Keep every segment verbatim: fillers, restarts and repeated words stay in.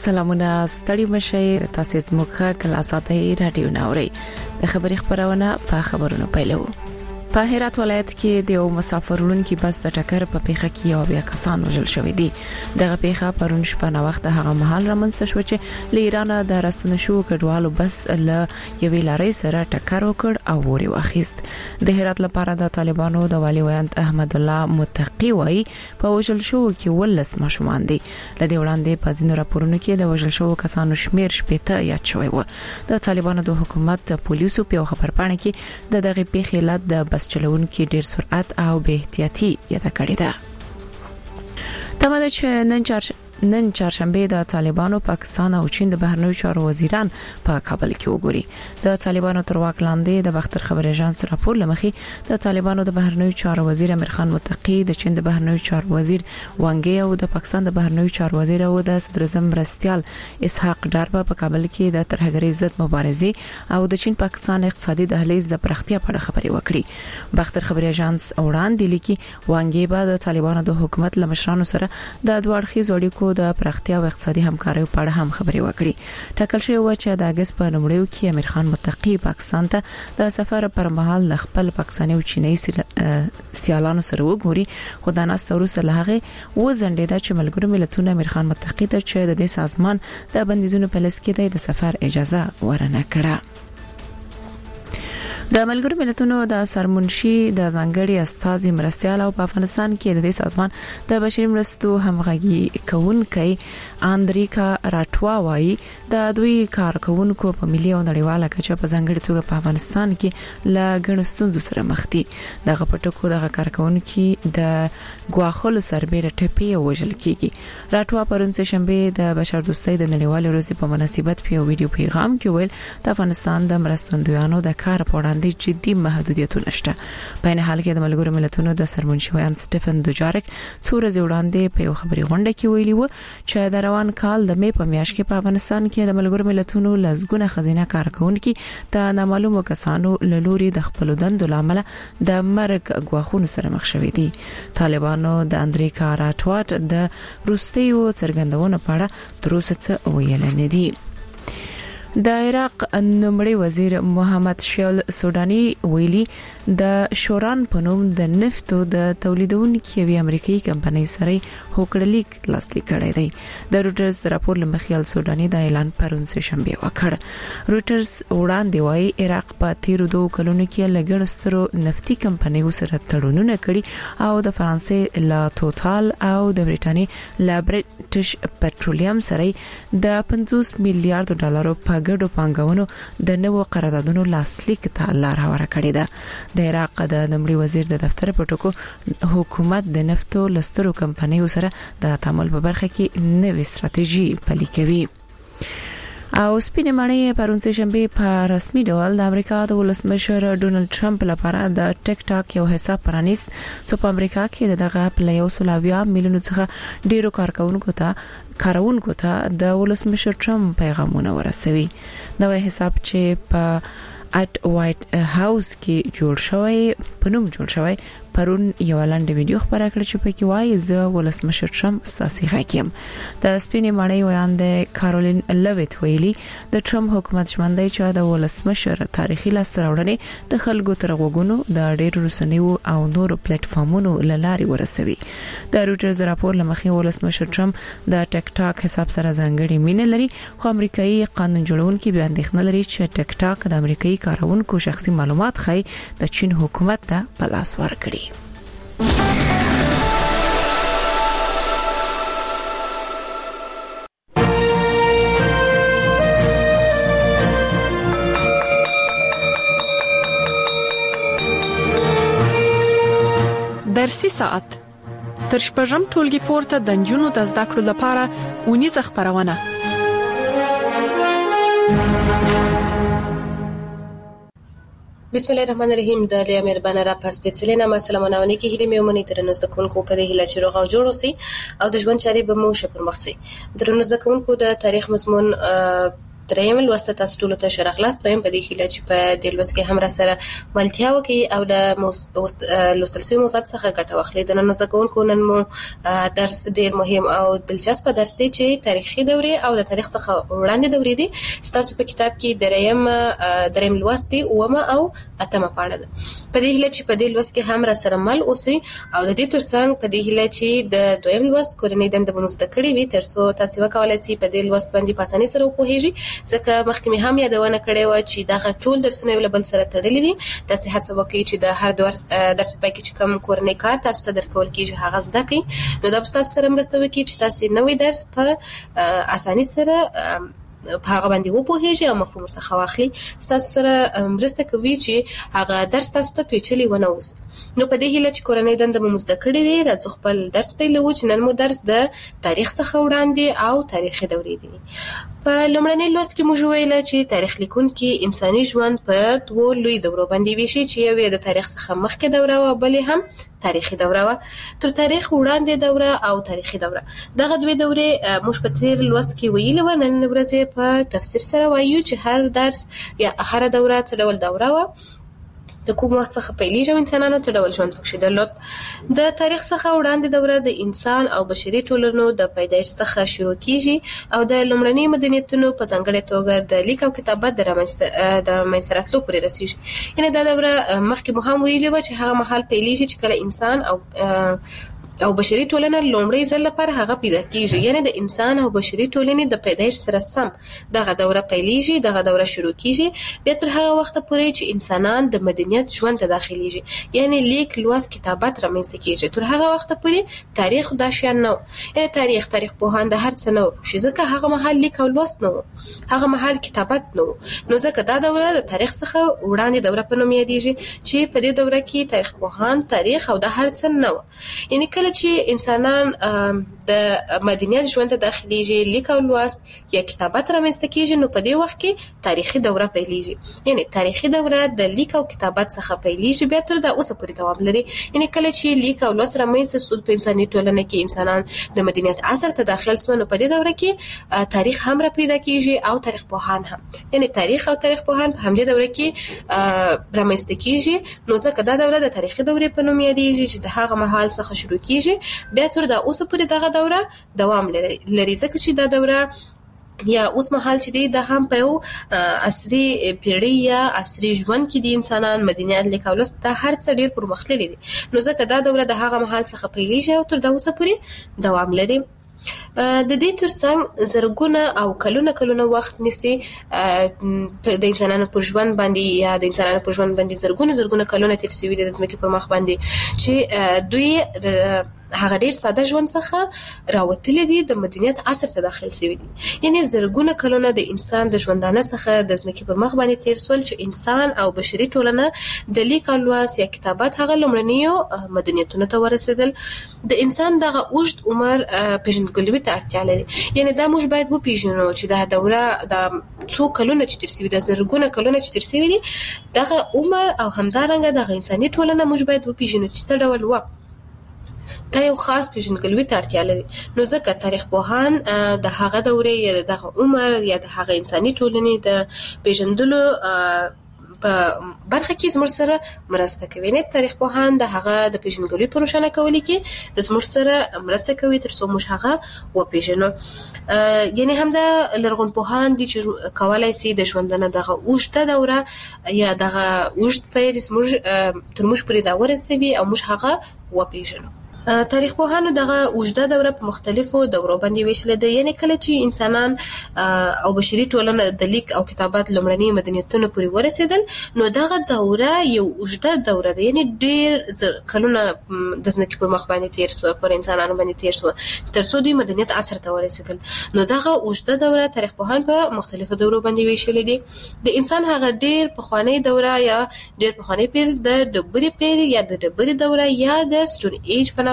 سلامونه ستړي مشه تاسو زموږه کلاساته رادیو ناوري د خبري خبرونه په خبرونو پیلو. په هرات ولایت کې د یو مسافرونکو بس د ټکر په پیښه کې یو بیا کسان وژل شوې دي. دغه پیښه پرون شپه نا وخت هغه مهال رامنځته شو چې ل ایران د راستنه شو کډوالو بس له یوې لارې سره ټکر وکړ او وری واخیست. د هرات لپاره د طالبانو د والی ویانت احمد الله متقی وای په وژل شو کې ولس ماشومان دي. لدی وړاندې په ځینو راپورونو کې د وژل شو کسانو شمیر شپږ یاد شوی و. د طالبانو د حکومت پولیسو په خبرپاڼه کې د دغه پیښې لاد د بس چلون کې ډیر سرعت او بے احتیاطي یاده کړې ده. تمه ده چې نن چهارشنبه نن چهارشنبه د طالبانو پاکستان او چین د بهرنیو چارو وزیران په کابل کې وګوري. د طالبانو تر واک لاندې د بختر خبر ایجنس راپور لمخې د طالبانو د بهرنیو چارو وزیر امیر خان متقی، د چین د بهرنیو چارو وزیر وانګي او د پاکستان د بهرنیو چارو وزیر او د صدر اعظم مرستيال اسحاق ډار په کابل کې د ترهګرۍ ضد مبارزې او د چین پاکستان اقتصادي دهلیز د پرختیا په اړه خبرې وکړي. بختر خبر ایجنس وړاندې لیکي وانګي به د طالبانو د حکومت لمشرانو سره د دوه اړخیزو اړیکو د پرختیا او اقتصادي همکارۍ په اړه هم خبرې وکړي. ټاکل شوی و چې د اگست په لومړیو کې امیر خان متقی پاکستان ته د سفر پر مهال خپل پاکستاني او چینی سیالانو سره وګوري. خو د ناست وروسته لهغه و زنډیدا چې ملګرو ملتونو امیر خان متقی ته چې د دې سازمان د بندیزونو په لس کې د سفر اجازه ورنه کړه. د ملګرو ملتونو د سرمنشي د ځانګړي استازي مرستيال او په افغانستان کې د دې سازمان د بشري مرستو همغږي کوونکي اندریکا راټوا وایي د دوی کارکونکو په ملي او نړیواله کچه په ځانګړي توګه په افغانستان کې لا ګڼستون سره مخ دي. دغه پټکو دغه کارکونکو د غواخل سربېره ټپي او وژل کیږي. راټوا پرون شنبه د بشر دوستۍ د نړیوال ورځې په مناسبت په ویډیو پیغام کې ویل د افغانستان د مرستندویانو د کار په د جدي محدودیتونه شته. په نه حال کې د ملګرو ملتونو د سرمنشي ویان سټيفن دوجارک څو ورځې وړاندې په یو خبري غونډه کې ویلي و چې د روان کال د مې په میاشت کې په افغانستان کې د ملګرو ملتونو لزګونه خزینه کارکونکو د نامعلومو کسانو لوري د خپل دندو لامل د مرګ غواخونو سره مخ شوي دي. طالبانو د اندریکا راټوات د روسیو څرګندونه په اړه تر اوسه څه ویل نه دي. د عراق نومړي وزیر محمد شیل سودانی ویلي د شوران په نوم د نفتو د تولیدونکو یوې امریکایي کمپنۍ سره هوکړلیک لاسلیک کړی دی. د روټرز راپور لمخې سودانی د اعلان پرون شنبه وکړ. روټرز وړاندې وایي عراق په تیر دوه کلونو کې لګړسترو نفتي کمپنیو سره تړونونه کړي او د فرانسې لا توتال او د برېټانیا لا برټش پټرولیم سره د پنځوس میلیارډ ډالرو په ګډو پانګونو د نوو قراردادونو لاسلیک ته لار هواره کړې ده. د عراق د نمړي وزیر د دفتر په ټکو حکومت د نفتو لسترو کمپنیو سره د تعامل په برخه کې نوې ستراتیژي پلي کوي. او سپینې مړی پرون شنبه په رسمي ډول د امریکا د ولسمشر ډونالد ټرمپ لپاره د ټیک ټاک یو حساب پرانیست چې په امریکا کې دغه پله یو سلاویا میلیون څخه ډیرو کارکونکو ته کارونکو ته د ولسمشر ټرمپ پیغامونه ورسوي. نوې حساب چې په اټ وایټ هاوس کې جوړ شوی په نوم جوړ شوی پرون یو لاندې ویډیو خبره کړې چې پکې وایي زه ولسمشر ټرمپ ستاسو حکیم. د سپینې مړی وړاندې کارولین لویت ویلي د ټرمپ حکومت ژمنده چې د ولسمشر تاریخي لاستراوړنې د خلکو تر غوګونو د ډېر رسنیو او نورو پلیټ فارمونو لاري ورسوي. د روټرز راپور لمخې ولسمشر ټرمپ د ټیک ټاک حساب سره ځانګړي مینه لري، خو امریکایي قانون جوړونکي بیا اندېښنه لري چې ټیک ټاک د امریکایي کارونکو شخصي معلومات خای د چین حکومت ته په لاس ورکړي. درسي ساعت تر شپږم ټولګي پورته د نجونو د زده کړو لپاره ونیزه خبرونه. بسم الله الرحمن الرحیم. د لیا مهربانه را پس سپیڅلې نامه سلامونه کې هلي مې ومني ترنو زده کوونکو په دې هله چې روغ او جوړ اوسئ او د ژوند چارې به مو ښه پرمخ شي. درنو زده کوونکو د تاریخ مضمون دریم لوست تاسو ټول ته شرغلاس پریم په دې هیله چې په دې لوست کې هم را سره ملتیا وکړي او د لوستل شوی موضوعات څخه ګټه واخلي. د نن زده کوونکو نن مو درس ډیر مهم او دلچسپ درس دی چې تاریخي دورې او د تاریخ څخه وړاندې دورې دي. تاسو په کتاب کې دریم دریم لوست دی اومه او اتمه پاڼه ده. په دې هیله چې په دې لوست کې هم را سره مل اوسي او د دې ترڅنګ په دې هیله چې د دویم لوست کورنۍ دنده به مو زده کړې وي ترڅو تاسو وکولای شئ په دې لوست باندې په اسانۍ سره وپوهیږئ. ځکه مخکې مې هم یادونه کړې و چې دا ټول درسونه یو بل سره تړلي دي. تاسو هڅه وکړئ چې د هر درس درس په کې چې کوم کورنۍ کار تاسو ته درکول کیږي هغه زده کړئ. نو دا تاسو سره مرسته وکړي چې تاسو نوې درس په اسانۍ سره په هغه باندې وپوهیږئ او مفهوم څخه واخلي. تاسو سره مرسته کوي چې هغه درس تاسو ته پیچلي ونه اوسي. نو په دې هیله چې کورنۍ دنده مو زده کړې وي راځو خپل درس پیلوو چې نن مو درس د تاریخ څخه وړاندې او تاریخي دورې دي. په لومړنۍ لوست کې موږ ویل چې تاریخ لیکونکي انساني ژوند په دوه لوی دورو باندې ویشي چې یو د تاریخ څخه مخکې دوره او بل هم تاریخي دوره و. تر تاریخ وړاندې دوره او تاریخي دوره دغه دوه دورې موږ په تیر لوست کې ویل و. نن ورځ په تفسیر سره وایو چې هر درس یا هر دوره څه ډول دوره و، د کوم وخت څخه پیلېږي او انسانانو څه ډول ژوند پکې درلود. د تاریخ څخه وړاندې دوره د انسان او بشري ټولنو د پیدایښت څخه شروع کیږي او د لومړني مدنیتونو په ځانګړې توګه د لیک او کتابت د رامنځته د منځته راتلو پورې رسیږي. یعنې دا دوره مخکې مو هم ویلي وه چې هغه مهال پیلېږي چې کله انسان او او بشري ټولنه لومړی ځل لپاره هغه پیدا کیږي. یعنی د انسان او بشري ټولنې د پیدایښت سره سم دغه دوره پیلېږي، دغه دوره شروع کیږي. بیا تر هغه وخت پورې چې انسانان د مدنیت ژوند ته داخليږي، یعنی لیک لوست کتابت رامنځته کیږي. تر هغه وخت پورې تاریخ دا شان نه، یعنی تاریخ تاریخ پوهان د هر څه نه پوښي ځکه هغه مهال لیک او لوست نه، هغه مهال کتابت نه. نو ځکه دا دوره د تاریخ څخه وړاندې دوره په نوم یادېږي چې په دې دوره کې تاریخ پوهان تاریخ او د هر څه نه، یعنی کله چې انسانان د مدنیت ژوند ته داخليږي، لیک او لوست یا کتابت رامنځته کیږي، نو په دې وخت کې تاریخي دوره پیلېږي. یعنی تاریخي دوره د لیک او کتابت څخه پیلېږي بیا تر د اوسه پورې دوام لري. یعنی کله چې لیک او لوست رامنځته شو په انساني ټولنه کې انسانان د مدنیت عصر ته داخل شول، نو په دې دوره کې تاریخ هم را پیدا کیږي او تاریخ پوهان هم. یعنی تاریخ او تاریخ پوهان په همدې دوره کې رامنځته کیږي. نو ځکه دا دوره د تاریخي دورې په نوم یادېږي چې د هغه مهال څخه شروع کیږي بیا تر دا اوسه پورې دغه دوره دوام لري. ځکه چې دا دوره یا اوس مهال چې دی دا هم په یو عصري پیړۍ یا عصري ژوند کې د انسانان مدنیت لیک او لوست دا هر څه ډیر پرمختللي دي. نو ځکه دا دوره د هغه مهال څخه پیلېږي او تر دا اوسه پورې دوام لري. د دې ترڅنګ زرګونه او کلونه کلونه وخت نیسي د انسانانو پر ژوند باندې یا د انسانانو پر ژوند باندې زرګونه زرګونه کلونه تیر شوي دي د ځمکې پر مخ باندې چې دوی هغه ډیر ساده ژوند څخه راوتلي دي د مدنیت عصر ته داخل شوي دي. یعنی زرګونه کلونه د انسان د ژوندانه څخه د ځمکې پر مخ باندې تیر شول چې انسان او بشري ټولنه د لیک او لوست یا کتابت هغه لومړنیو مدنیتونو ته ورسېدل. د انسان دغه اوږد عمر پیژندګلوي ته اړتیا لري. یعنی دا موږ باید وپیژنو چې دا دوره د څو کلونه چې تیر شوي دي، زرګونه کلونه چې تیر شوي دي، دغه عمر او همدارنګه دغه انساني ټولنه موږ باید وپیژنو چې څه ډول و. دا یو خاص پیژندګلوي ته اړتیا لري. نو ځکه تاریخ پوهان د هغه دورې یا دغه عمر یا د هغه انساني ټولنې د پیژندلو په برخه کې زموږ سره مرسته کوي. نه تاریخ پوهان د هغه د پیژندګلوي په روښانه کولو کې د زموږ سره مرسته کوي تر څو موږ هغه وپیژنو. یعنی هم د لرغون پوهان دي چې کولای شي د ژوندانه دغه اوږده دوره یا دغه اوږد پیر زموږ تر موږ پورې دا ورسوي او موږ هغه وپیژنو. تاریخ پوهانو دغه اوږده دوره په مختلفو دورو باندې ویشلې ده. یعنی کله چې انسانان او بشري ټولنه د لیک او کتابت لومړني مدنیتونو پورې ورسېدل، نو دغه دوره یو اوږده دوره ده. یعنی ډیر کلونه د ځمکې پر مخ باندې تیر شو، پر انسانانو باندې تیر شو تر څو دوی مدنیت عصر ته ورسېدل. نو دغه اوږده دوره تاریخ پوهان په مختلفو دورو باندې ویشلې دي. د انسان هغه ډیر پخوانی دوره یا ډیر پخوانی پیر د ډبرې پیر یا د ډبرې دوره یا د سټون ایج په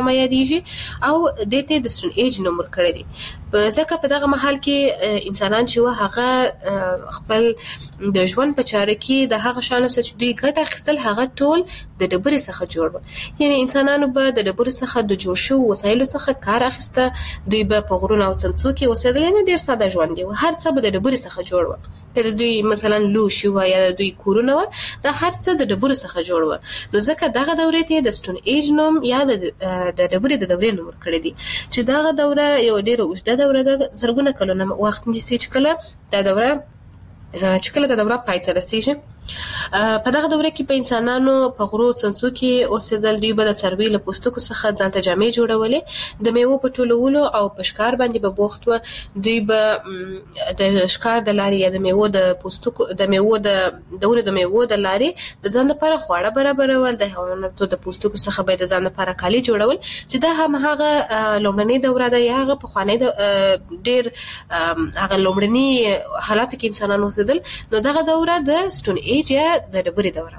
نامه یادېږي او د ته د سټون ایج نوم ورکړی دی. ځکه په دغه محل کې انسانان چې و هغه خپل د ژوند په چاره کې د هغه شانو چې دوی ګټه اخیستل هغه ټول د ډبرې څخه جوړ و. یعنی انسانانو به د ډبرې څخه د جوړ شو وسایلو څخه کار اخیسته. دوی به په غرونو او څمڅو کې اوسېدل، یعنی ډېر ساده ژوند دی. هر څه به د ډبرې څخه جوړ و. د دوی مثلا لوښي و یا د دوی کورونه و، دا هر څه د ډبرو څخه جوړ و. نو ځکه دغه دورې ته د سټون ایج نوم یا د ډبرې د دورې نوم ورکړی دی چې دغه دوره یو ډېره اوږده دوره ده، زرګونه کلونه وخت نیسي چې کله دا دوره چې کله دا دوره پای ته رسیږي. په دغه دوره کې په انسانانو په غرو څمڅو کې اوسېدل. دوی به د څاروي له پوستکو څخه ځان ته جامې جوړولې، د میوو په ټولولو او په ښکار باندې به بوخت و. دوی به د ښکار د لارې یا د میوو د پوستکو د میوو د دونو د میوو د لارې د ځان لپاره خواړه برابرول. د حیواناتو د پوستکو څخه به د ځان لپاره کالي جوړول چې دا هم هغه لومړنۍ دوره ده یا هغه پخوانۍ ډېر هغه لومړني حالاتو کې انسانان اوسېدل. نو دغه دوره د سټون ایج یا د ډبرې دوره.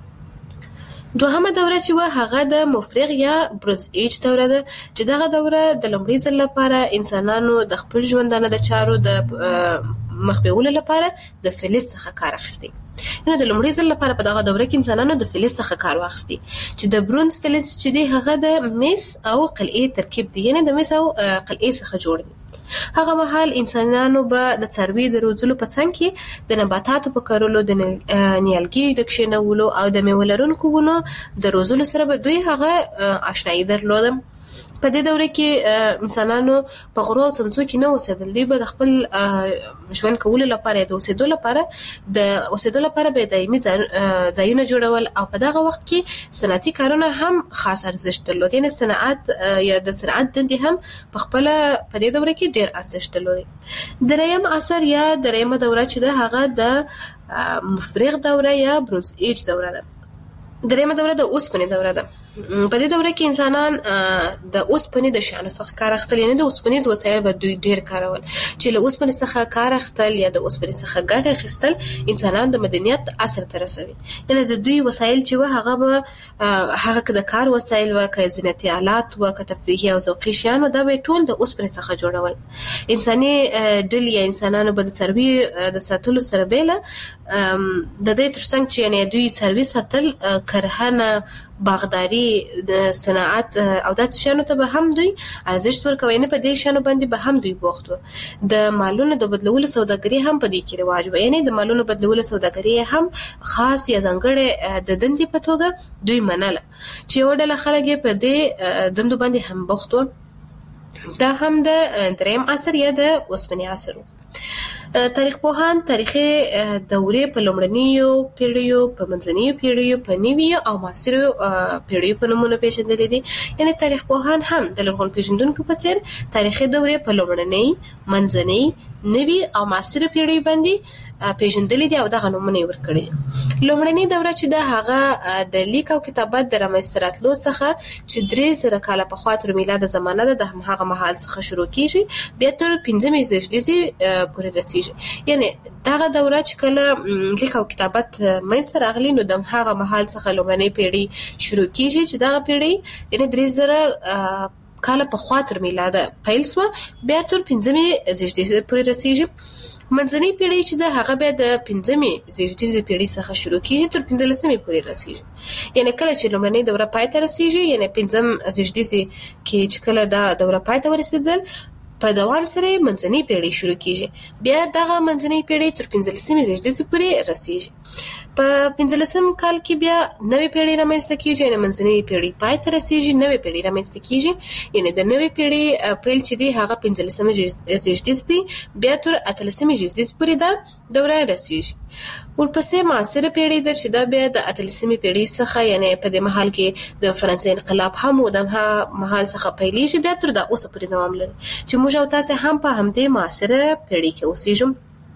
دوهمه دوره چې و هغه د مفرغ یا برونز ایج دوره ده چې دغه دوره د لومړي ځل لپاره انسانانو د خپل ژوندانه د چارو د مخ بیولو لپاره د فلز څخه کار اخیستی. نو د لومړي ځل لپاره په دغه دوره کې انسانانو د فلز څخه کار واخیستی چې د برونز فلز چې دی هغه د مس او قلعې ترکیب دی، یعنی د مس او قلعې څخه جوړ دی. هغه مهال انسانانو به د څاروي د روزلو په څنګ کې د نباتاتو په کرلو، د نیالګیو د کښېنولو او د میوه لرونکو ونو د روزلو سره به دوی هغه آشنایي درلوده. په دې دوره کې انسانانو په غرو او څمڅو کې نه اوسېدل. دوی به د خپل ژوند کولو لپاره د اوسېدو لپاره د اوسېدو لپاره به دایمي ځایونه جوړول او په دغه وخت کې صنعتي کارونه هم خاص ارزښت درلود. یعنی صنعت یا د صنعت دندې هم په خپل په دې دوره کې ډېر ارزښت درلود. دریم عصر یا دریمه دوره چې ده هغه د مفرغ دوره یا برونز ایج دوره ده. دریمه دوره د اوسپنې دوره ده. په دې دوره کې انسانان د اوسپنې د شیانو څخه کار اخیستل، یعنی د اوسپنیز وسایل به دوی ډېر کارول چې له اوسپنې څخه کار اخیستل یا د اوسپنې څخه ګټه اخیستل انسانان د مدنیت عصر ته رسوي. یعنی د دوی وسایل چې و هغه به هغه که د کار وسایل و که زینتي آلات و که تفریحي او ذوقي شیان و دا به ټول د اوسپنې څخه جوړول. انساني ډلې یا انسانانو به د څاروي د ساتلو سره بیله د دې ترڅنګ چې یعنی دوی څاروي ساتل، کرهنه، باغداري، د صنعت او د شانو ته به هم دوی ارزښت ورکوي. نه په دې شانو باندې به هم دوی بوخت و. د مالونو د بدلولو سوداګري هم په دې کې رواج و، یعنی د مالونو بدلولو سوداګري هم خاص یا ځانګړې د دندې په توګه دوی منله چې یو ډله خلک په دې دندو باندې هم بوخت و. دا هم د دریم عصر یا د اوسپنې عصر و. تاریخ پوهان تاریخي دورې په لومړنیو پیړیو، په منځنیو پیړیو، په نویو او معاصرو پیړیو په نومونو پیژندلې دي. یعنی تاریخ پوهان هم د لرغون پیژندونکو په څیر تاریخي دورې په لومړنۍ، منځنۍ، نوي او معاصرو پیړیو باندې پیژندلې دي او دغه نومونه یې ورکړي دي. لومړنۍ دوره چې ده هغه د لیک او کتابت د رامنځته راتلو څخه چې درې زره کاله پخوا تر میلاده زمانه ده د هماغه مهال څخه شروع کیږي، بیا تر پنځمې زېږدیزې پورې رسیږي. یعنی دغه دوره چې کله لیک او کتابت منځته راغلي نو د هغه مهال څخه لومړنۍ پیړۍ شروع کیږي چې دغه پیړۍ یعنی درې زره کاله پخوا تر میلاده پیل سوه، بیا تر پنځمې زېږدیزې پورې رسیږي. منځنۍ پیړۍ چې ده هغه بیا د پنځمې زېږدیزې پیړۍ څخه شروع کیږي تر پنځلسمې پورې رسیږي. یعنی کله چې لومړنۍ دوره پای ته رسیږي، یعنی پنځم زېږدیزې کې چې کله دا دوره پای ته ورسېدل، په دوام سره منځنۍ پیړۍ شروع کیږي. بیا دغه منځنۍ پیړۍ تر پنځلسمې زېږدیزې پورې رسیږي. په پنځلسم کال کې بیا نوې پیړۍ رامنځته کیږي، یعنی منځنۍ پیړۍ پای ته رسیږي، نوې پیړۍ رامنځته کیږي. یعنی د نوې پیړۍ پیل چې دی هغه پنځلسمه زېږدیز دی، بیا تر اتلسمې زېږدیز پورې دا دوره رسیږي. ورپسې معاصره پیړۍ ده چې دا بیا د اتلسمې پیړۍ څخه یعنی په دې مهال کې د فرانسې انقلاب هم و د مهال څخه پیلېږي، بیا تر دا اوسه پورې دوام لري چې موږ او تاسې هم په همدې معاصره پیړۍ کې اوسېږو.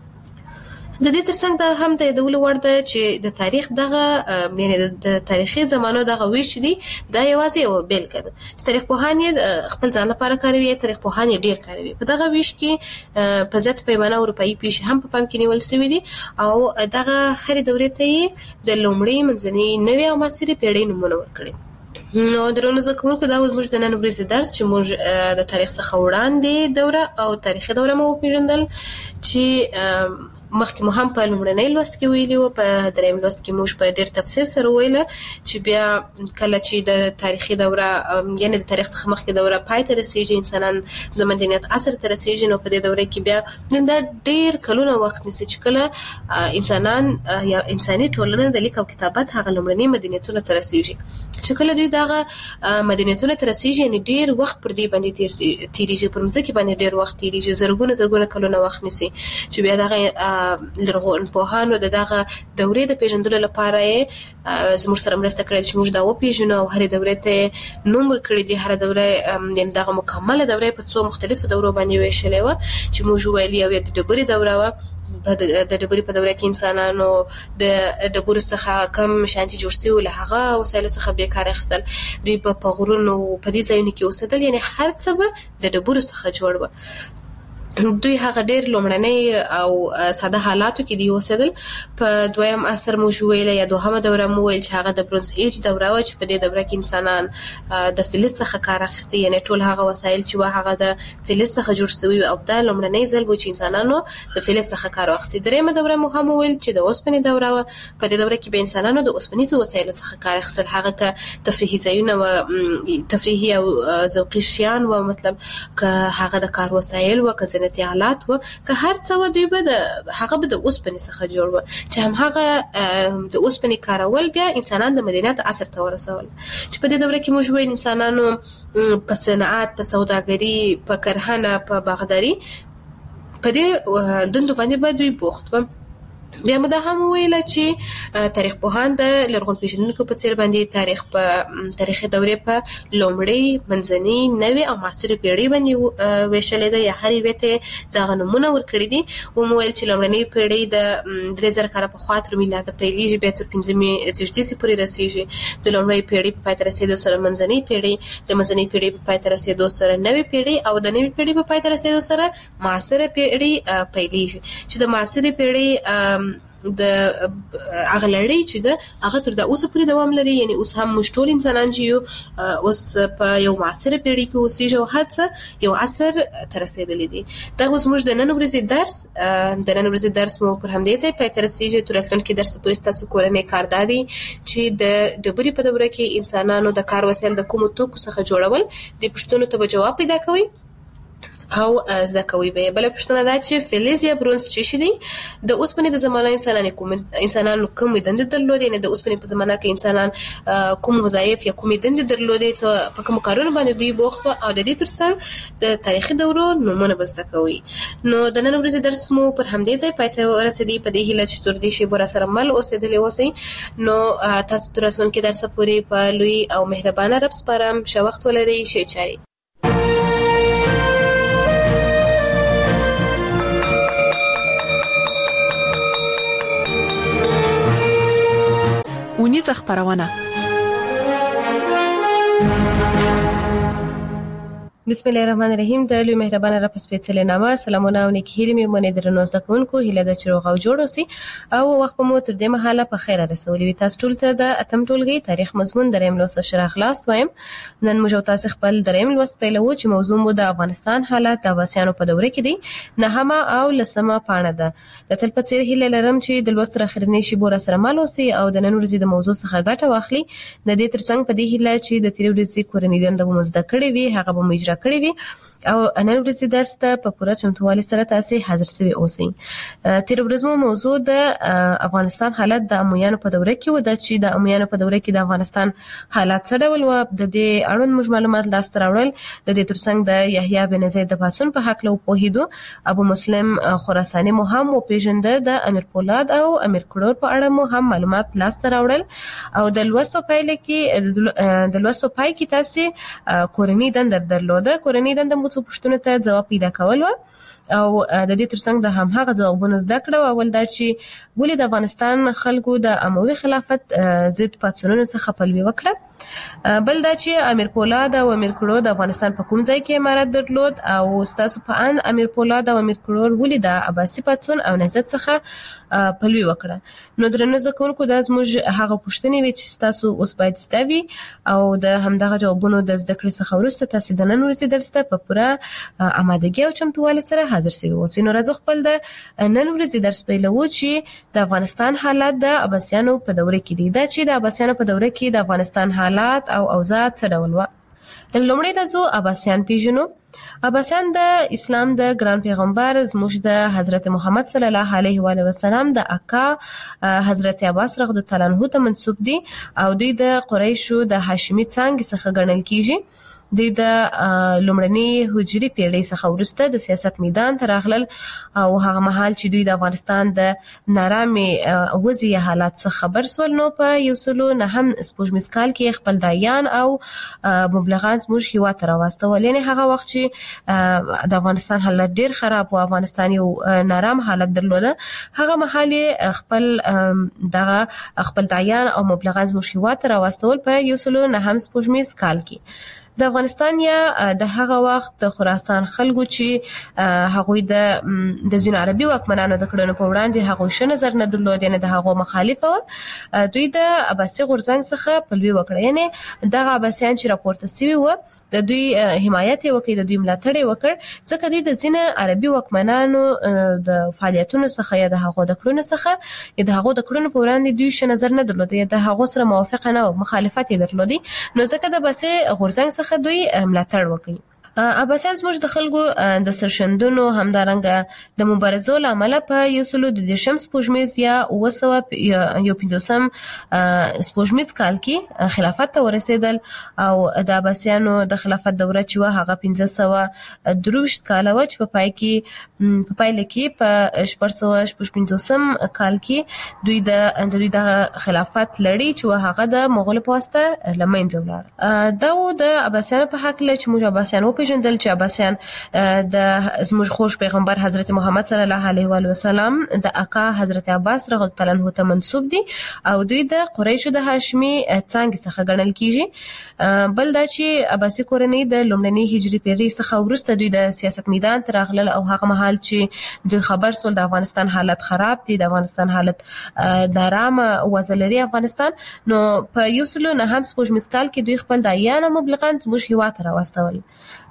د دې ترڅنګ دا هم د یادولو وړ ده چې د تاریخ دغه یعنی د تاریخي زمانو دغه ویش دي دا یوازې یو بیلګه ده چې تاریخ پوهان یې خپل ځان لپاره کاروي، تاریخ پوهان یې ډېر کاروي. په دغه ویش کې په زیاته پیمانه اروپایي پیښې هم په پام کې نیول شوي دي او دغه هرې دورې ته یې د لومړۍ، منځنۍ، نوې او معاصرې پیړۍ نومونه ورکړي. نو درنو زه کوم دا اوس موږ د نن ورځې درس چې موږ د تاریخ څخه وړاندې دوره او تاریخي دوره مو پیژندل چې مخکې مو هم په لومړنۍ لوست کې ویلي و، په دریم لوست کې موږ په ډېر تفصیل سره ویله چې بیا کله چې د تاریخي دوره یعنی د تاریخ څخه مخکې دوره پای ته رسیږي، انسانان د مدنیت عصر ته رسیږي، نو په دې دوره کې بیا دا ډېر کلونه وخت نیسي چې کله انسانان یا انساني ټولنه د لیک او کتابت هغه لومړني مدنیتونو ته رسیږي. چې کله دوی دغه مدنیتونو ته رسیږي یعنی ډېر وخت پر دې باندې تیریږي، پر مځکه باندې ډېر وخت تیریږي، زرګونه زرګونه کلونه وخت نیسي چې بیا دغه لرغون پوهانو د دغه دورې د پیژندلو لپاره یې زموږ سره مرسته کړې چې موږ دا وپیژنو او هرې دورې ته نوم ورکړی دی. هر دوره یعنی دغه مکمله دوره په څو مختلفو دورو باندې ویشلې و چې موږ ویلي یو د ډبرې دوره و. د ډبرې په دوره کې انسانانو د ډبرو څخه کم شان چې جوړ شوي له هغه وسایلو څخه به کار اخیستل، دوی په غرونو په دې ځایونو کې اوسېدل، یعنی هر څه به د ډبرو څخه جوړ و. دوی هغه ډېر لومړنۍ او ساده حالاتو کې دی اوسېدل. په دویم عصر مو ویل یا دوهمه دوره مو ویل چې هغه د برونز ایج دوره و چې په دې دوره کې انسانان د فلز څخه کار اخیستی، یعنی ټول هغه وسایل چې و هغه د فلز څخه جوړ شوي او دا لومړنۍ ځل و چې انسانانو د فلز څخه کار واخیستی. دریمه دوره مو هم ویل چې د اوسپنې دوره و. په دې دوره کې به انسانانو د اوسپنیزو وسایلو څخه کار اخیستل، هغه که تفریحي ځایونه و، تفریحي او ذوقي شیان و، مطلب که هغه د کار وسایل و، که زینتي آلات و، که هر څه و، دوی به د هغه به د اوسپنې څخه جوړ و چې هم هغه د اوسپنې کارول بیا انسانان د مدنیت عصر ته ورسول. چې په دې دوره کې موږ وایو انسانانو په صنعت، په سوداګري، په کرهنه، په باغداري، په دې دندو باندې به دوی بوخت و. بیا مو دا هم ویله چې تاریخ پوهان د لرغون پیژندونکو په څیر باندې تاریخ په تاریخي دورې په لومړۍ، منځنۍ، نوې او معاصرې پیړۍ باندې ویشلې ده یا هر یوې ته دغه نومونه ورکړي دي. ومو ویل چې لومړنۍ پیړۍ د درې زره کاله پخوا تر میلاده پیلېږي، بیا تر پنځمې زېږدیزې پورې رسېږي. د لومړۍ پیړۍ په پای ته رسېدو سره منځنۍ پیړۍ، د منځنۍ پیړۍ په پای ته رسېدو سره نوې پیړۍ او د نوې پیړۍ په پای ته رسېدو سره معاصره پیړۍ پیلېږي. چې د معاصرې پیړۍ د هغه لړۍ چې ده هغه تر دا اوسه پورې دوام لري، یعنی اوس هم موږ ټول انسانان چې یو اوس په یو معاصره پیړۍ کې اوسېږو او هر څه یو عصر ته رسېدلی دي. دا اوس موږ د نن ورځې درس د نن ورځې درس مو پر همدې ځای پای ته رسېږي. تر راتلونکي درس پورې ستاسو کورنی کار دا دی چې د ډبرې په دوره کې انسانانو د کار وسایل د کومو توکو څخه جوړول، د پوښتنو ته به جواب پیدا کوئ او زده کوي به. بل پښتنه دا چې فلز یا برونز چې شي دي د اوسپنې د زمانه انسانانو کوم انسانانو کوم دندې درلودې، نه د اوسپنې په زمانه کې انسانان کوم وظایف یا کوم دندې درلودې چې په کوم کارونو باندې دوی بوخت او د دې ترڅنګ د تاریخي دورو نمونه زده کوي. نو د نن ورځې درس مو پر همدې ځای پای ته ورسېدی. په دې هیله چې تر دې شی بور سره مل اوسېدلې اوسئ. نو تاسو تر راتلونکي درس پورې په لوی او مهربانه رب سپارم. ښه وخت ولرئ. ښه چاري. اونیزه خبرونه. بسم الله الرحمن الرحیم. د لوی مهربان رب سپېڅلې نامه سلامونه او نیکی هیلې مې مونږ درنو زده کوونکو هیله د چروغ او جوړ اوسئ او وخت مو تر دې مهاله په خیر رسولې وي. تاسو ټول ته د اتم ټولګي تاریخ مضمون دریم لوست شرح خلاص وایم. نن موږ تاسو خپل دریم لوست پیلوو چې موضوع مو د افغانستان حالات د عباسیانو په دوره کې دی. نهمه او لسمه پاڼه ده. د تل په څیر هیله لرم چې د لوست اخرنی شی بور سره مال اوسئ او د نن ورځې د موضوع څخه ګټه واخلئ. د دې ترڅنګ په دې هیله چې د تیر ورځې کورنۍ دنده مو زده کړې وي هغه به مو اجرا کړې وي او نن ورځې درس ته په پوره چمتووالي سره تاسو حاضر شوي اوسئ. تیر ورځ مو موضوع د افغانستان حالت د امویانو په دوره کې و د چې د امویانو په دوره کې د افغانستان حالات څه ډول و. د دې اړوند موږ معلومات لاسته راوړل. د دې ترڅنګ د یحیی بن زید د پاڅون په حق له پوهېدو. ابو مسلم خراساني مو هم وپېژنده. د امیر پولاد او امیر کروړ په اړه مو هم معلومات لاسته راوړل او د لوستو پایله کې د لوستو پای کې تاسو کورنۍ دنده درلوده. کورنۍ دنده مو څو پوښتنو ته جواب پیدا کول و او د دې ترڅنګ د هماغه ځوابونو زده کړه. اول دا چې ولې د افغانستان خلکو د اموي خلافت ضد پاڅونونو څخه پلوي وکړه بل دا چې امیر پولاد او امیر کروړ د افغانستان په کوم ځای کې امارت درلود او ستاسو په ان امیر پولاد او امیر کروړ ولې د عباسي پاڅون او نهضت څخه پلوي وکړه. نو درنو زده کوونکو دا زموږ هغه پوښتنې وي چې تاسو اوس باید زده وي او د همدغه جوابونو د زده کړې څخه وروسته تاسو د نن ورځې درس ته په پوره آمادګي او چمتووالي سره حاضر شوي اوسئ. نو راځو خپل د نن ورځې درس پیلوو چې د افغانستان حالات د عباسیانو په دوره کې دي. دا چې د عباسیانو په دوره کې د افغانستان حالات او اوضاع څه ډول و. لومړی راځو عباسیان پیژنو. عباسیان د اسلام د ګران پیغمبر زموږ د حضرت محمد صلی الله علیه و آله وسلم د اکا حضرت عباس رضی الله عنه ته منسوب دي او دوی د قریشو د هاشمي څنګه څخه ګڼل کیږي. د د لومړني هجري پیړۍ څخه وروسته د سیاست میدان ته راغلل او هغه مهال چې دوی د افغانستان د نارامي وضعي حالات څخه خبر سول نو په یو سلو نهم سپوږمیز کال کې خپل دایان او مبلغان زموږ هیواد ته راوستل. یعنې هغه وخت چې د افغانستان حالت ډیر خراب او افغانستان یو نارام حالت درلوده هغه مهال خپل دغه خپل دایان او مبلغان زموږ هیواد ته راوستل په یو سلو نهم سپوږمیز کال کې. د افغانستان یا د هغه وخت د خراسان خلکو چې هغوی د د ځینو عربي واکمنانو د کړنو په وړاندې هغوی ښه نظر نه درلود، یعنې د هغو مخالف ول. دوی د عباسي غورځنګ څخه پلوي وکړه، یعنې دغه عباسیان چې راپورته شوي وو د دوی حمایت یې وکړ، د دوی ملاتړ یې وکړ، ځکه دوی د ځینو عربي واکمنانو د فعالیتونو څخه یا د هغو د کړنو څخه یا د هغو د کړنو په وړاندې دوی ښه نظر نه درلود، یا د هغو سره موافقه نه و، مخالفت یې درلودي. نو ځکه د عباسي غورځنګ څخه دوی ملاتړ وکړي. عباسیان زموږ د خلکو د سرښندنو همدارنګه د مبارزو له امله په یو سلو د دېرشم سپوږمیز یا اوه سوه یو پنځوسم سپوږمیز کال کې خلافت ته ورسېدل او د عباسیانو د خلافت دوره چې وه هغه پنځه سوه درویشت کاله وه چې په پای کې په پایله کې په شپږ سوه شپږ پنځوسم کال کې دوی د دوی د خلافت لړۍ چې وه هغه د مغولو په واسطه له منځه ولاړه. دا و د عباسیانو په هکله چې موږ عباسیان وپېژنو چې عباسیان د زموږ خوږ پیغمبر حضرت محمد صلی الله علیه و وسلم د اکا حضرت عباس رضی الله عنه ته منسوب دي او دوی د قریشو د هاشمي څنګه څخه ګڼل کیږي. بل دا چې عباسي کورنۍ د لومړني هجري پیړۍ څخه وروسته دوی د سیاست میدان ته راغلل او هغه مهال چې دوی خبر سول د افغانستان حالت خراب دي، د افغانستان حالت نارامه وضع لري افغانستان، نو په یو سلو نهم سپوږمیز کال کې دوی خپل دایان او مبلغان زموږ هیواد ته راوستل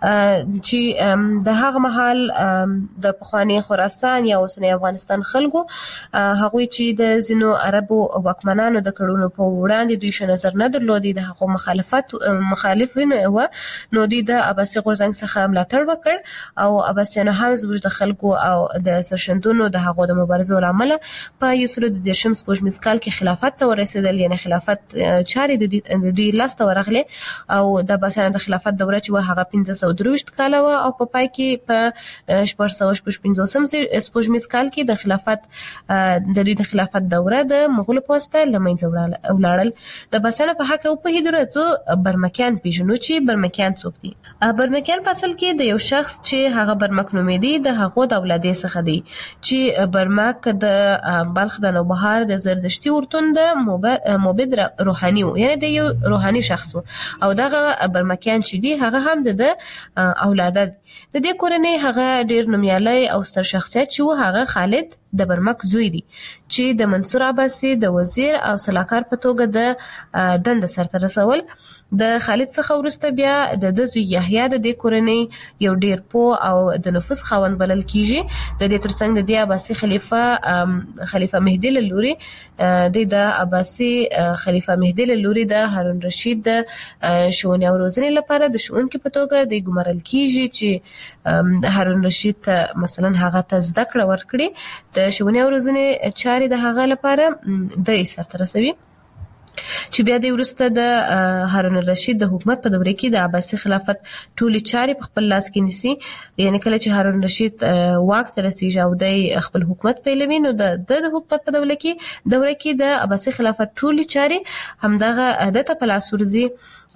چې د هغه مهال د پخوانی خراسان یا اوسنی افغانستان خلکو هغوی چې د ځینو عربو واکمنانو د کړنو په وړاندې دوی ښه نظر نه درلودي، د هغو مخالفت مخالفین و، نو دوی د عباسي غورځنګ څخه ملاتړ وکړ او عباسیانو هم زموږ د خلکو او د سرښندنو د هغو د مبارزو له امله په یو سلو د دېرشم سپوږمیز کال کې خلافت ته ورسېدل، یعنې خلافت چارې د دوی لاسته ورغلې او د عباسیانو د خلافت دوره چې وه هغه پنځه سوه درویشت کاله وه او په پای کې په شپږ سوه شپږ پنځوسم سپوږمیز کال کې د خلافت د دوی د خلافت دوره د مغولو په واسطه له منځه ولاړل. د عباسیانو په هکله وپوهېدو راځو برمکیان پېژنو چې برمکیان څوک دي. برمکیان په اصل کې د یو شخص چې هغه برمک نومېدي د هغو د اولادې څخه دی چې برمک د بلخ د نوبهار د زردشتي اورتون د موبد روحاني و، یعنې د یو روحاني شخص و او دغه برمکیان چې دي هغه هم د اولاده د دې کورنۍ هغه ډیر نومیالی او ستر شخصیت چې و هغه خالد د برمک زوی دی چې د منصور عباسي د وزیر او سلاکار په توګه د دند سرته رسول. د خالد څخه وروسته بیا د د زوی یحیی د دې کورنۍ یو ډیر پوه او د نفوذ خاوند بلل کیږي. د دې ترڅنګ د دې عباسي خلیفہ خلیفہ مهدی له لوري د د عباسي خلیفہ مهدی له لوري د هارون رشید د ښوونې او روزنې لپاره د ښوونکي په توګه د ګمارل کیږي چې هارون رشید ته مثلا هغه ته زده کړه ورکړي، د ښوونې او روزنې چارې د هغه لپاره د سرته رسوي چې بیا د وروسته د هارون الرشید د حکومت په دوره کې د عباسي خلافت ټولې چارې په خپل لاس کې نیسي. یعنې کله چې هارون الرشید واک ته رسیږي او د خپل حکومت پیلوي نو د د حکومت په دوره کې دوره کې د عباسي خلافت ټولې چارې همدغه د ته په لاس ورځي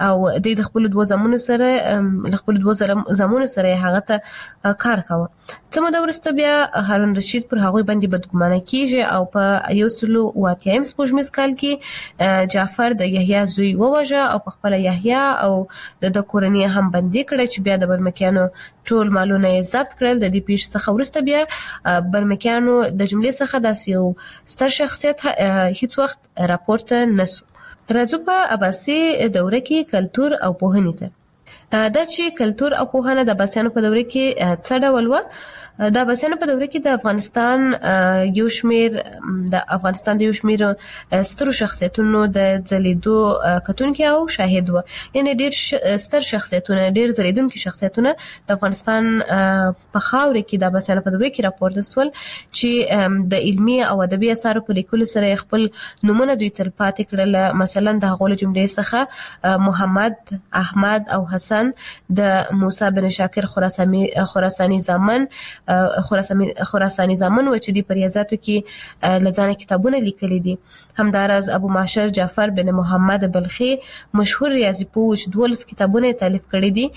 او د خپل دوه زمونو سره خپل دوه زمونو سره هغه ته کار کاوه. څه موده وروسته بیا هارون رشید پر هغه باندې بدګمانه کیږي او په یو سلو واتیم سپوږمیز کال کې جعفر د یحیی زوی ووژه او په خپل یحیی او د کورنۍ هم بندي کړ چې بیا د برمکیانو ټول مالونه یې ضبط کړل. د دې پیښې څخه وروسته بیا برمکیانو د جملې څخه داسې یو ستر شخصیت هیڅ وخت راپورته نسو. راځو په عباسي دوره کې کلتور او پوهنې ته. دا چې کلتور او پوهنه د عباسیانو په دوره کې څه ډول و؟ د عباسیانو په دوره کې د افغانستان یو شمیر د افغانستان د یو شمیر ستر شخصیتونو د ځلیدو کتونکي او شاهد و. یعنی ډېر ستر شخصیتونه ډېر ځلیدونکي شخصیتونه د افغانستان په خاوره کې د عباسیانو په دوره کې راپورته سول چې د علمي او ادبي اثارو په لیکلو سره خپل نومونه دوی تل پاتې کړل. مثلا د هغو جملې څخه محمد، احمد او حسن د موسی بن شاکر خراسانی خراسانی زامن خراسانی خراسانی زامن و چې د پریازاتو کې لزانه کتابونه لیکلي دي. همدارز ابو معشر جعفر بن محمد بلخی مشهور ریاضی پوه دولس کتابونه تالیف کړي دي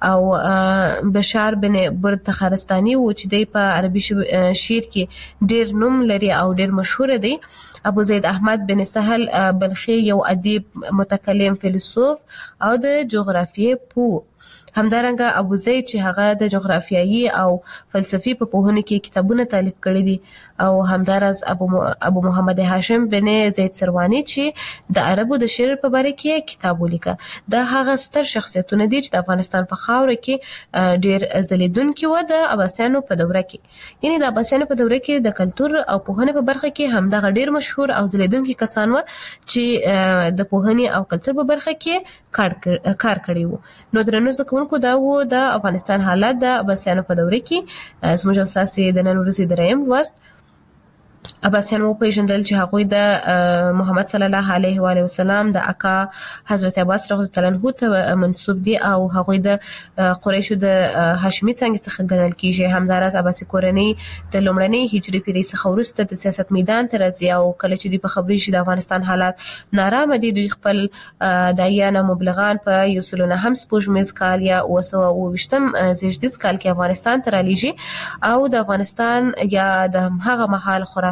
او بشار بن برد تخارستانی و چې د په عربي شعر کې ډیر نوم لري او ډیر مشهور دی. ابو زید احمد بن سهل بلخی یو ادیب، متکلم، فیلسوف او د جغرافیې پوه. همدارنګه ابو زید چې هغه د جغرافیایي او فلسفي په پوهنه کې کتابونه تالیف کړي دي او همدارز ابو ابو محمد هاشم بن زید سروانی چې د عربو د شعر په باره کې کتاب ولیکه. دا هغه ستر شخصیتونه دي چې د افغانستان په خاوره کې ډیر ځلیدونکي و د عباسیانو په دوره کې. یعنی د عباسیانو په دوره کې د کلتور او پوهنې په برخه کې هم دغه ډیر مشهور او ځلیدونکي کسان و چې د پوهنې او کلتور په برخه کې کار کار کړی وو. نو درنو زده کوونکو دا وو د افغانستان حالت د عباسیانو په دوره کې. زموږ استاد د نن ورځې دریم لوست عباسیان و پیژندل چې هغوی د محمد صلی الله علیه و آله وسلم د اکا حضرت عباس رضی الله عنه ته منسوب دي او هغوی د قریشو د هاشمي څنګه څخه ګڼل کیږي. همدارس عباسی کورنۍ د لومړنۍ هجري پیړۍ څخه وروسته د سیاست میدان ته راځي او کله چې د په خبري شي د افغانستان حالات نارامه دي، دوی خپل دایانه مبلغان په یو سل نه هم سپوږمیز کال یا اوه سوه اوه ویشتم زیږدیز کال کې افغانستان ته رالیږي او د افغانستان یا د هغه مهال خراسان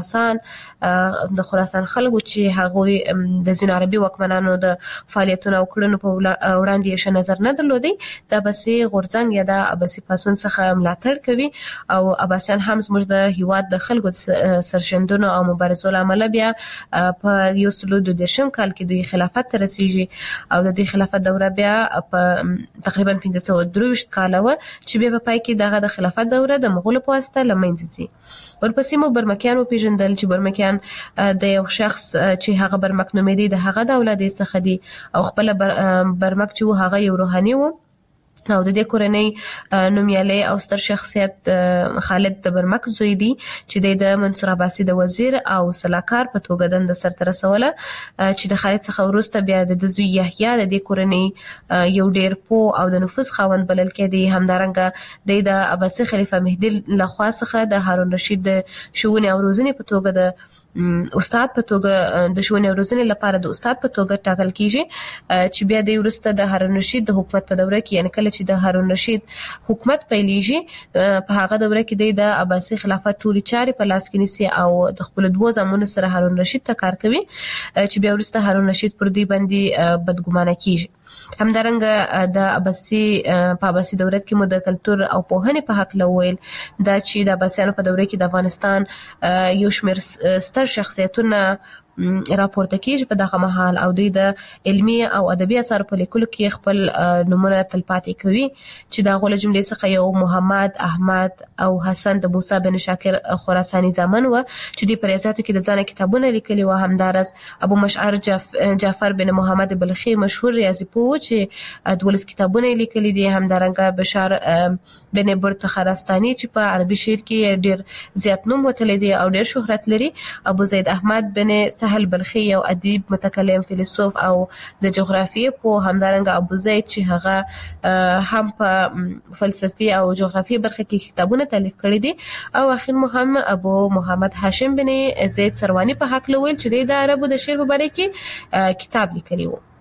د خراسان خلکو چې هغوی د ځینو عربي واکمنانو د فعالیتونو او کړنو په وړاندې ښه نظر نه درلودی، د عباسي غورځنګ یا د عباسي پاڅون څخه ملاتړ کوي او عباسیان هم زموږ د هیواد د خلکو سرښندنو او مبارزو له امله بیا په یو سل دوه دېرشم کال کې د خلافت ته رسیږي او د دې خلافت دوره بیا په تقریبا پنځه سوه درې ویشت کاله وه چې بیا په پای کې دغه د خلافت دوره د مغولو په واسطه له منځه ځي. ورپسې مو برمکیان وپېژندل چې برمکیان د یو شخص چې هغه برمک نومېدی د هغه د اولادې څخه دي او خپله برمک چې و هغه یو روحاني و او د دې کورنۍ نومیالی او ستر شخصیت خالد د برمک زوی دی چې د منصور عباسي د وزیر او سلاکار په توګه دنده سرته رسوله چې د خالد څخه وروسته بیا د زوی یحیی د دې کورنۍ یو ډیر پوه او د نفوذ خاوند بلل کېدی. همدارنګه د عباسي خلیفه مهدي لخوا څخه د هارون رشید د ښوونې او روزنې په توګه د استاد په توګه د ښوونې او روزنې لپاره د استاد په توګه ټاکل کیږي چې بیا د وروسته د هارون رشید د حکومت په دوره کې یعنی کله چې د هارون رشید حکومت پیلېږي په هغه دوره کې د عباسي خلافت ټولې چارې په لاس کې نیسي او د خپل دوه زامنو سره هارون رشید ته کار کوي چې بیا وروسته هارون رشید پر دوی باندې بدګمانه کیږي. همدارنګه د عباسي په عباسي دوره کې مو د کلتور او پوهنې په حق لویل دا چې د عباسیانو په دوره کې د افغانستان یو شمېر ستر شخصیتونه راپورته کیږي په دغه مهال او دوی د علمي او ادبي اثارو په لیکلو کې خپل نومونه تلپاتې کوي چې د هغو له جملې څخه یو محمد، احمد او حسن د موسی بن شاکر خراساني زامن و چې دوی په ریاضیاتو کې د ځانه کتابونه لیکلي و. همدارس ابو مشعر جعفر بن محمد بلخي مشهور ریاضي پوه چې دولس کتابونه لیکلي دي. همدارنګه بشار بن برد خراسانی چې په عربي شعر کې ډیر زیات نوم وتلی دی او ډیر شهرت لري. ابو زید احمد بن سهل بلخي یو ادیب، متکلم، فیلسوف او د جغرافیې په. همدارنګه ابو زید چې هغه هم په فلسفي او جغرافیې برخه کې کتابونه تالیف کړي دي او اخر مو هم ابو محمد هاشم بن زید سروانی په حق لویل چې د عربو د شعر په باره کې کتاب لیکلی و.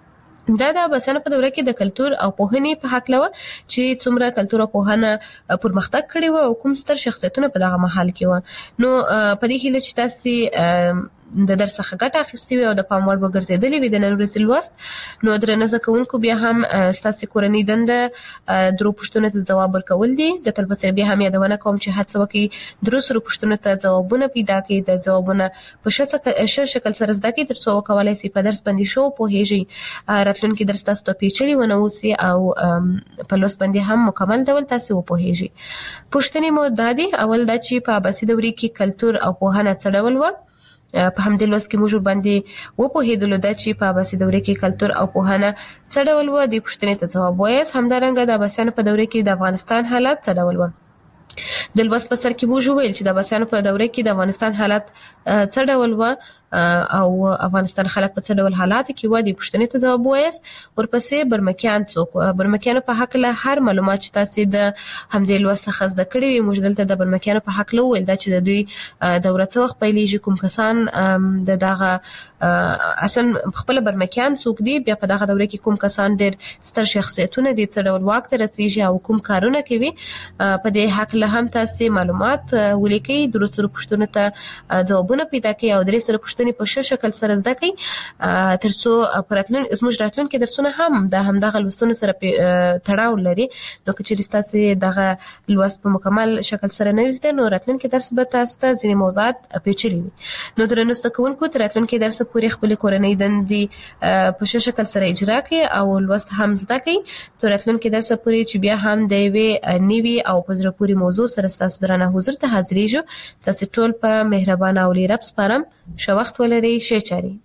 دا د عباسیانو په دوره کې د کلچر او پوهنې په حق لوه چې څومره کلچر او پوهنه پرمختګ کړی و او کوم ستر شخصیتونه په دغه محل کې و. نو په دې هیله چې تاسو د درس څخه ګټه اخیستې وي او د پام وړ وګرځېدلې وي د نن ورځې لوست، نو درنه زده کوونکو بیا هم ستاسو کورنۍ دنده درو پوښتنو ته ځواب ورکول دي. د تل په څیر بیا هم یادونه کوم چې هڅه وکړئ درو سره پوښتنو ته ځوابونه پیدا کړئ، د ځوابونه په ښه شکل سره زده کړئ ترڅو وکولای شئ په درس باندې شو پوهیږئ، راتلونکي درس تاسو ته پیچلي ونه اوسي او په لوست باندې هم مکمل ډول تاسو وپوهیږئ. پوښتنې مو دا دي، اول دا چې په عباسي دورې کې کلچر او پوهنه څه ډول و. په همدې لوست کې موږ باندې وپوهېدلو دا چې په عباسي دورې کې کلچر او پوهنه څه ډول و. د پوښتنې ته ځواب وایاست. همدارنګه د عباسیانو په دوره کې د افغانستان حالات څه ډول و. د لوست په سر کې موږ ویل چې د عباسیانو په دوره کې د افغانستان حالات څه ډول و او افغانستان خلک په څه ډول حالات کې و. د پوښتنې ته ځواب وایاست. ورپسې برمکیان څوک و. برمکیانو په حق له هر معلومات چې تاسو د همدې لوست څخه زده کړی وي موږ دلته د برمکیانو په حق له ویل دا چې د دوی دوره څه وخت پیلېږي، کوم کسان د دغه اصلا خپل برمکیان څوک دي، بیا په دغه دوره کې کوم کسان ډېر ستر شخصیتونه دي، څه ډول واک ته رسیږي او کوم کارونه کوي. په دې حق له هم تاسو معلومات ولیکئ، درسته پوښتنو ته ځوابونه پیدا کړئ او درې سره پوښتنې په ښه شکل سره زده کړئ ترڅو پراتلون زموږ راتلونکي درسونه هم د همدغه لوستونو سره تړاو لري. نو که چېرې تاسو دغه لوست په مکمل شکل سره نه زده نو راتلونکي درس به تاسو ته ځینې موضوعات پیچلي وي. نو درنو زده کوونکو تر راتلونکي درس پورې خپل کورنۍ دندې په ښه شکل سره اجرا کړئ او لوست هم زده کړئ تر راتلونکي درس پورې چې بیا هم د یوې نوي او په زړه پورې موضوع سره تاسو درنه حضور ته حاضرېږو. تاسو ټول په مهربانه او لیرب سپارم. ښه وخت ولرئ. ښه چارې.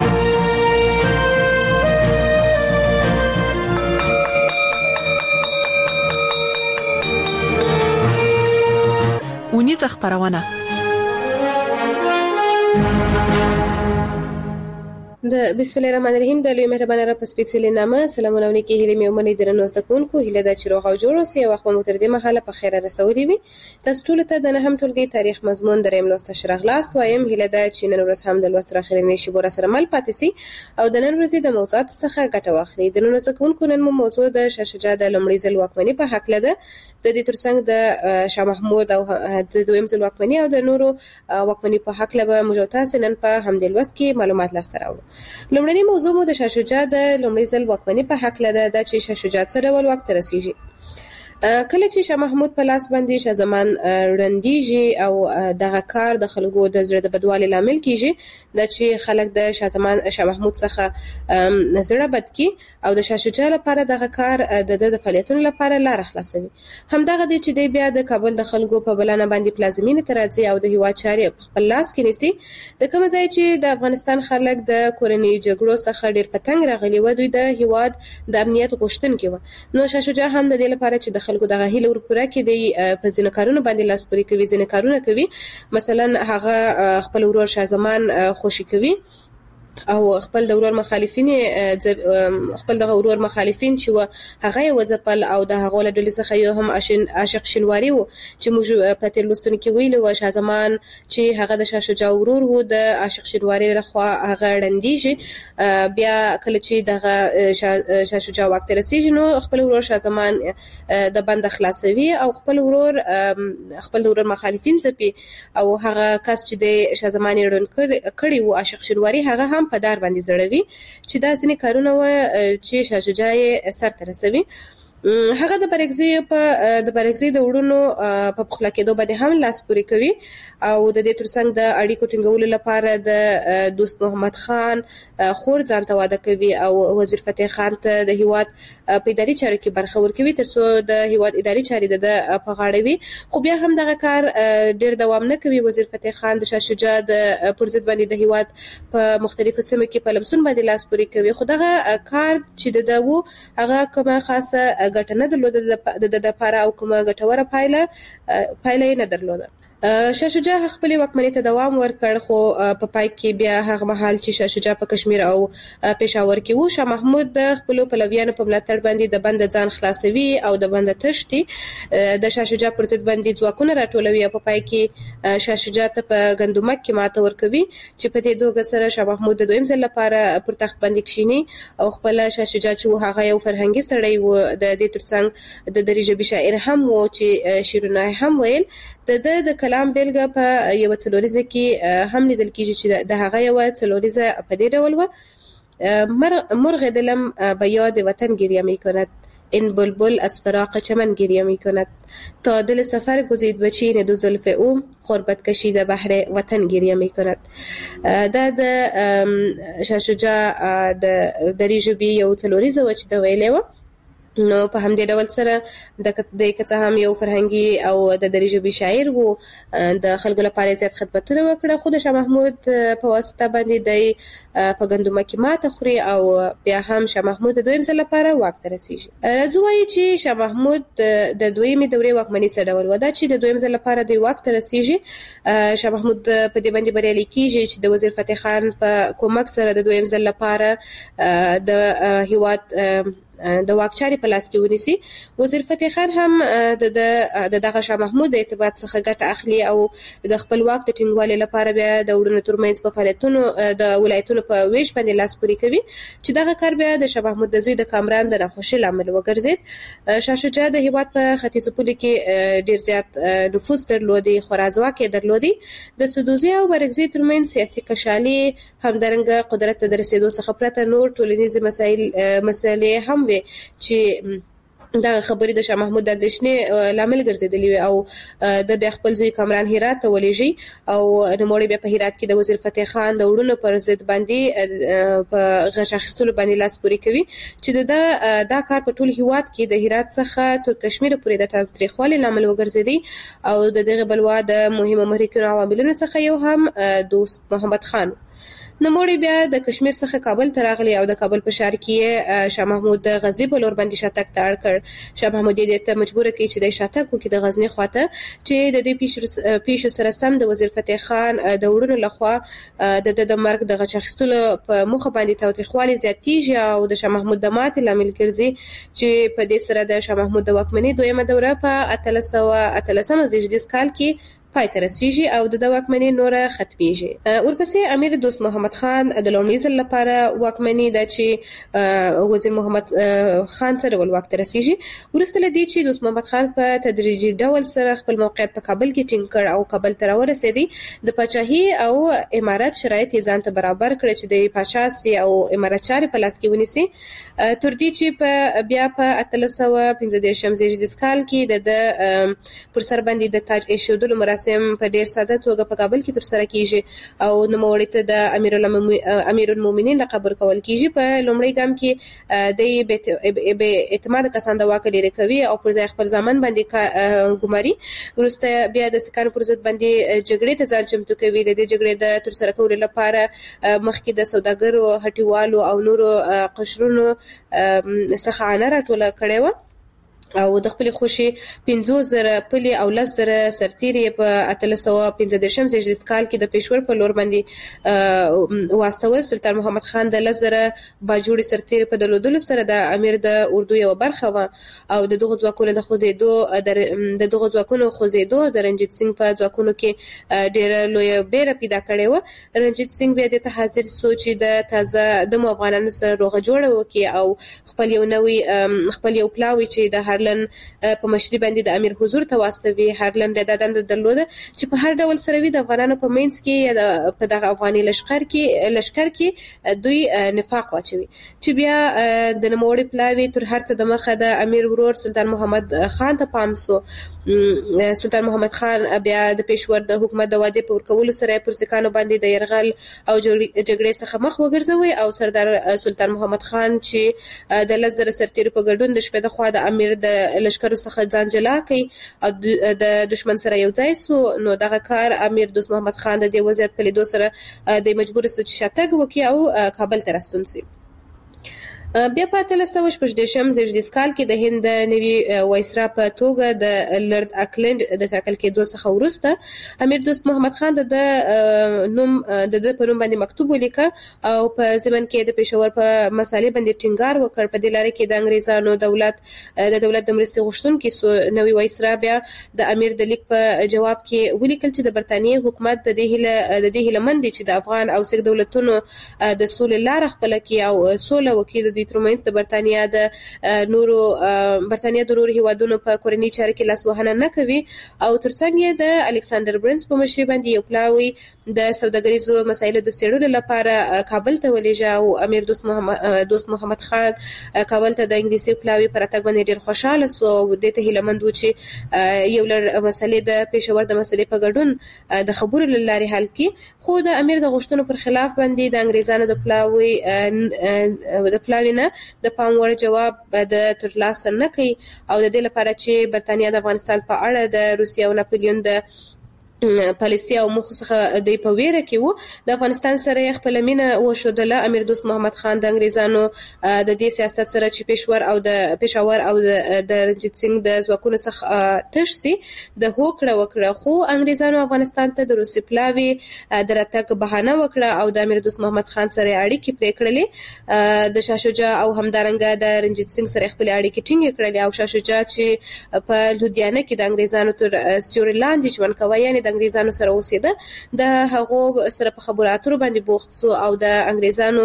ونیزه خپرونه د بسم الله الرحمن الرحیم د لوی مهربانه را په سپېڅلې نامه سلامونه او نیکې هیلې مې ومنئ. درنو زده کوونکو هیله ده چې روغ او جوړ اوسئ او وخت مو تر دې مهاله په خیره رسولي وي. تاسو ټولو ته د نهم ټولګي تاریخ مضمون دریم لوست ته راغلاست. وایم هیله ده چې نن ورځ هم د لوست تر اخرنۍ شیبو را سره مل پاتې سئ او د نن ورځې د موضوعاتو څخه ګټه واخلئ. درنو زده کوونکو نن مو موضوع د شاه شجاع د لومړي ځل واکمنۍ په هکله ده. د دې ترڅنګ د شاه محمود او د دویم ځل واکمنۍ او د نورو واکمنۍ په هکله به موږ تاسو نن په همدې لوست کې معلومات لاسته راوړو. لومړنی موضوع مو د شاه شجاع د لومړي ځل واکمنۍ په هکله ده. دا چې شاه شجاع څه ډول واک ته رسیږي. کله چې شاه محمود په لاس باندې شاه زمان ړندېږي او دغه کار د خلکو د زړه د بدوالي لامل کیږي، دا چې خلک د شاه زمان شاه محمود څخه زړه بد کی او د شاه شجاع لپاره دغه کار د د فعالیتونو لپاره لار خلاصوي. همدغه دی چې دی بیا د کابل د خلکو په بلنه باندې پلازمینې ته راځي او د هیواد چارې په خپل لاس کې نیسي. د کوم ځای چې د افغانستان خلک د کورنۍ جګړو څخه ډیر پتنګ راغلي و، دوی د هیواد د امنیت غوښتونکي و. نو شاه شجاع هم د دې لپاره چې د خلکو دغه هیله ورپوره کړي په ځینو کارونو باندې لاس پورې کوي، ځینې کارونه کوي. مثلا هغه خپل ورور شاه زمان خوشي کوي او خپل د ورور مخالفین خپل د ورور مخالفین چې هغه یې وځپل او د هغه له ډلې څخه یو هم عاشق شینواری و چې موږ په تیر لوستونو کې ویلو و شاه زمان چې هغه د شاه شجاع ورور و د عاشق شینواری لخوا هغه ړندېږي. بیا کله چې دغه شاه شجاع واک ته رسیږي نو خپل ورور شاه زمان د بند خلاصوي او خپل ورور خپل ورور مخالفین ځپي او هغه کس چې د شاه زمان ړوند کړي و عاشق شینواری هغه هم په دار باندې زړوي چې دا ځینې کارونه و چې شاه شجاع یې سرته رسوي. هغه د برګزیو په د برګزیو د وړونو په پخلا کېدو باندې هم لاس پورې کوي او د دې ترڅنګ د اړیکو ټینګولو لپاره د دوست محمد خان خور ځان ته واده کوي او وزیر فتح خان ته د هیواد په اداري چارو کې برخه ورکوي ترڅو د هیواد اداري چارې د په غاړه وي. خو بیا هم دغه کار ډیر دوام نه کوي. وزیر فتح خان د شاه شجاع د پرضد باندې د هیواد په مختلفو سیمو کې په لمسون باندې لاس پورې کوي. خو دغه کار چې د دو هغه کومه خاصه ګټه نه درلوده د د لپاره او کومه ګټوره پایله پایله نه درلوده. شاه شجاع خپل واکمنۍ ته دوام ورکړ، خو په پای کې بیا هغه مهال چې شاه شجاع په کشمیر او پېښور کې وو، شاه محمود د خپل پلویانو په ملاتړ باندې د بند ځان خلاصوي او د بند تشتي د شاه شجاع پر ضد باندې ځواکونه راټولوي او په پای کې شاه شجاع ته په ګندمک کې ماته ورکوي چې په دې دوه سره شاه محمود د دویم ځل لپاره پر تخت باندې کښینی او خپل شاه شجاع چې هغه یو فرهنګي سړی و، د دې ترڅنګ د دري ژبې شاعر هم و چې شیرونه هم ویل. د د کلام بیلګه په یو څلوریزه کې هم لیدل کیږي چې د هغه یو څلوریزه په دې ډول و: مرغ دلم به یاد وطن گریه می کند، این بلبل از فراق چمن گریه می کند، تا دل سفر گزید به چین دو زلف او، غربت کشیده بحر وطن گریه می کند. دا د شاه شجاع د دري ژبې یو څلوریزه و چې د ویلې و. نو په همدې ډول سره د د کڅه هم یو فرهنګي او د دري ژبې شاعر وو، د خلکو لپاره زیات خدمتونه وکړه، خو د شاه محمود په واسطه باندې د په ګندمه کې ماته خوري او بیا هم شاه محمود د دویم ځل لپاره واک ته رسیږي. راځو وایي چې شاه محمود د دویمې دورې واکمنۍ څه ډول و. دا چې د دویم ځل لپاره د واک ته رسیږي، شاه محمود په دې باندې بریالی کیږي چې د وزیر فتح خان په کومک سره د دویم ځل لپاره د هیواد د واکچاري په لاس کې ونیسي. وزیر فتح خان هم د دغه شاه محمود د اعتماد څخه ګټه اخلي او د خپل واک د ټینګوالي لپاره بیا د وړونو ترمنځ په فعالیتونو د ولایتونو په ویش باندې لاس پوري کوي چې دغه کار بیا د شاه محمود د زوی د کامران د ناخوشي لامل وګرځید. شاه شجاع د هیواد په ختیځو پولو کې ډیر زیات نفوذ درلودي، خورا ځواک یې درلودي. د سدوزي او برګزي ترمنځ سیاسي کشالي همدارنګه قدرت ته د رسیدو څخه پرته نور ټولنیز مسایل مسلې هم چې دا خبرې د شاه محمود د اندېښنې لامل ګرځېدلې وي او د بیا خپل ځوی کامران هرات ته ولېږي او نوموړی بیا په هرات کې د وزیر فتح خان د وړونو پر ضد باندې په غږ اخیستلو باندې لاس پورې کوي چې دا دا کار په ټول هیواد کې د هرات څخه تر کشمیر پورې د تاریخوالي لامل وګرځېدی او د دغه بلوا د مهمو محرکینو عواملونو څخه یو هم دوست محمد خان. نوموړی بیا د کشمیر څخه کابل ته راغلی او د کابل په ښار کې شاه محمود د غزنی په لور باندې شاتګ ته اړ کړ. شاه محمود یې ته مجبور کړ چې د شاتګ وکړي د غزنی خواته چې د دې پیښو سره سم د وزیر فتح خان د وړونو لخوا د د مرګ د غچ اخیستلو په موخه باندې تاوتریخوالي زیاتیږي او د شاه محمود د ماتې لامل ګرځي چې په دې سره د شاه محمود د واکمنۍ دویمه دوره په اتلس سوه اتلسمه زیږدیز کال کې پای ته رسیږي او د واکمنۍ نوره ختمیږي. ورپسې امیر دوست محمد خان د لومړي ځل لپاره واکمنۍ د چې وزیر محمد خان سره ول واک ته رسیږي. وروسته له دې چې دوست محمد خان په تدریجي ډول سره خپل موقعیت په کابل کې ټینګ کړ او کابل ته راورسېدی، د پاچاهي او امارت شرایط یې ځان ته برابر کړ چې د پاچا سي او امارت چارې په لاس کې ونیسي، تر دې چې په بیا په اتلس سوه پنځه دېرشم زیږدیز کال کې د پر سر باندې د تاج ایښودلو مراسم په ډیر ساده توګه په کابل کې ترسره کیږي او نوموړی ته د امیر امیر المؤمنین لقب ورکول کیږي. په لومړي ګام کې د بې اعتماد کسان د واک لري کوي او پر ځای خپل ځامن باندې ګماري. وروسته بیا د سکانو پر ضد باندې جګړې ته ځان چمتو کوي. د دې جګړې د ترسره کولو لپاره مخکې د سوداګرو، هټیوالو او نورو قشرونو څخه عنه راټوله کړې وه او د خپل خوشي پنځه زره پلي او لس زره سرتیري په اتلس سوه پنځه دېرشم زیږدیز کال کې د پېښور په لور باندې واستول. سلطان محمد خان د لس زره باجوړي سرتیري په درلودلو سره د امیر د اردو یو برخه و او د دغه ځواکونو د خوځېدو د دغه ځواکونو خوځېدو د رنجیت سنگ په ځواکونو کې ډېره لویه بیره پیدا کړې وه. رنجیت سنگ بیا د حاضر سو چې د تازه دمو افغانانو سره روغه جوړه وکړي او خپل یو نوی خپل یو پلاوی چې د هرلن په مشري باندې د امیر حضور ته واستوي. هرلن بیا د دنده درلوده چې په هر ډول سره وي د افغانانو په منځ کې یا د په دغه افغاني لشکر کې لشکر کې دوی نفاق واچوي چې بیا د نوموړي پلاوي تر هر څه د مخه د امیر ورور سلطان محمد خان ته پام سو. سلطان محمد خان بیا د پېښور د حکومت د وعدې په ورکولو سره پر سکانو باندې د یرغل او جګړې څخه مخ وګرځوي او سردار سلطان محمد خان چې د لس زره سرتیرو په ګډون د شپې د خوا د امیر د لشکرو څخه ځان جلا کړي او د دشمن سره یو ځای سو. نو دغه کار امیر دوست محمد خان د دې وضعیت په لیدو سره د مجبور سو چې شاتګ وکړي او کابل ته راستون سي. بیا په اتلس سوه شپږ دېرشم زېږدیز کال کې د هند د نوي وایسرا په توګه د لارډ اکلند د ټاکل کېدو څخه وروسته امیر دوست محمد خان د نوم د د په نوم باندې مکتوب ولیکه او په ضمن کې د پېښور په مسالې باندې ټینګار وکړ. په دې لاره کې د انګریزانو دولت د دولت د مرستې غوښتونکي نوي وایسرا بیا د امیر د لیک په جواب کې ولیکل چې د برتانیې حکومت د دې هیله د دې هیله مند چې د افغان او سیک دولتونو د سولې لار خپل کې او سوله وکړي. د ترمنځ د برتانیا د نورو برتانیا د نورو هیوادونو په کورنۍ چارو کې لاسوهنه نه کوي او ترڅنګ د الکساندر برنس په مشرۍ باندې یو پلاوی د سوداګریزو مسایلو د څېړلو لپاره کابل ته ولېږه او امیر دوست محمد دوست محمد خان کابل ته د انګلیسي پلاوی پر راتګ باندې ډېر خوشاله سو او د ته هیله مند و چې یو لړ مسلې د پېښور د مسلې په ګډون د خبرو لارې حل کړي. خو د امیر د غوښتنو پر خلاف باندې د انګریزانو د پلاوی د پلاوی نه د پام وړ جواب د ترلاسه نه کوي او د دې لپاره چې برتانیا د افغانستان په اړه د روسیې او ناپلیون د پالیسي او مخ څخه د په ویره کې وو د افغانستان سره خپل مینه وشودله. امیر دوست محمد خان د انګریزانو د دې سیاست سره چې پېښور او د پېښور او د رنجیت سنگ د ځواکونو څخه تش سي د هوکړه وکړه. خو انګریزانو افغانستان ته د روسي پلاوی د راتګ بهانه وکړه او د امیر دوست محمد خان سره اړیکې پرې کړلې. د شاه شجاع او همدارنګه د رنجیت سنگ سره خپل اړیکې ټینګې کړلې او شاه شجاع چې په لودیانه کې د انګریزانو تر سیوري لاندې ژوند کوي یعنی د انګریزانو سره اوسېده د هغو سره په خبرو اترو باندې بوخت سو او د انګریزانو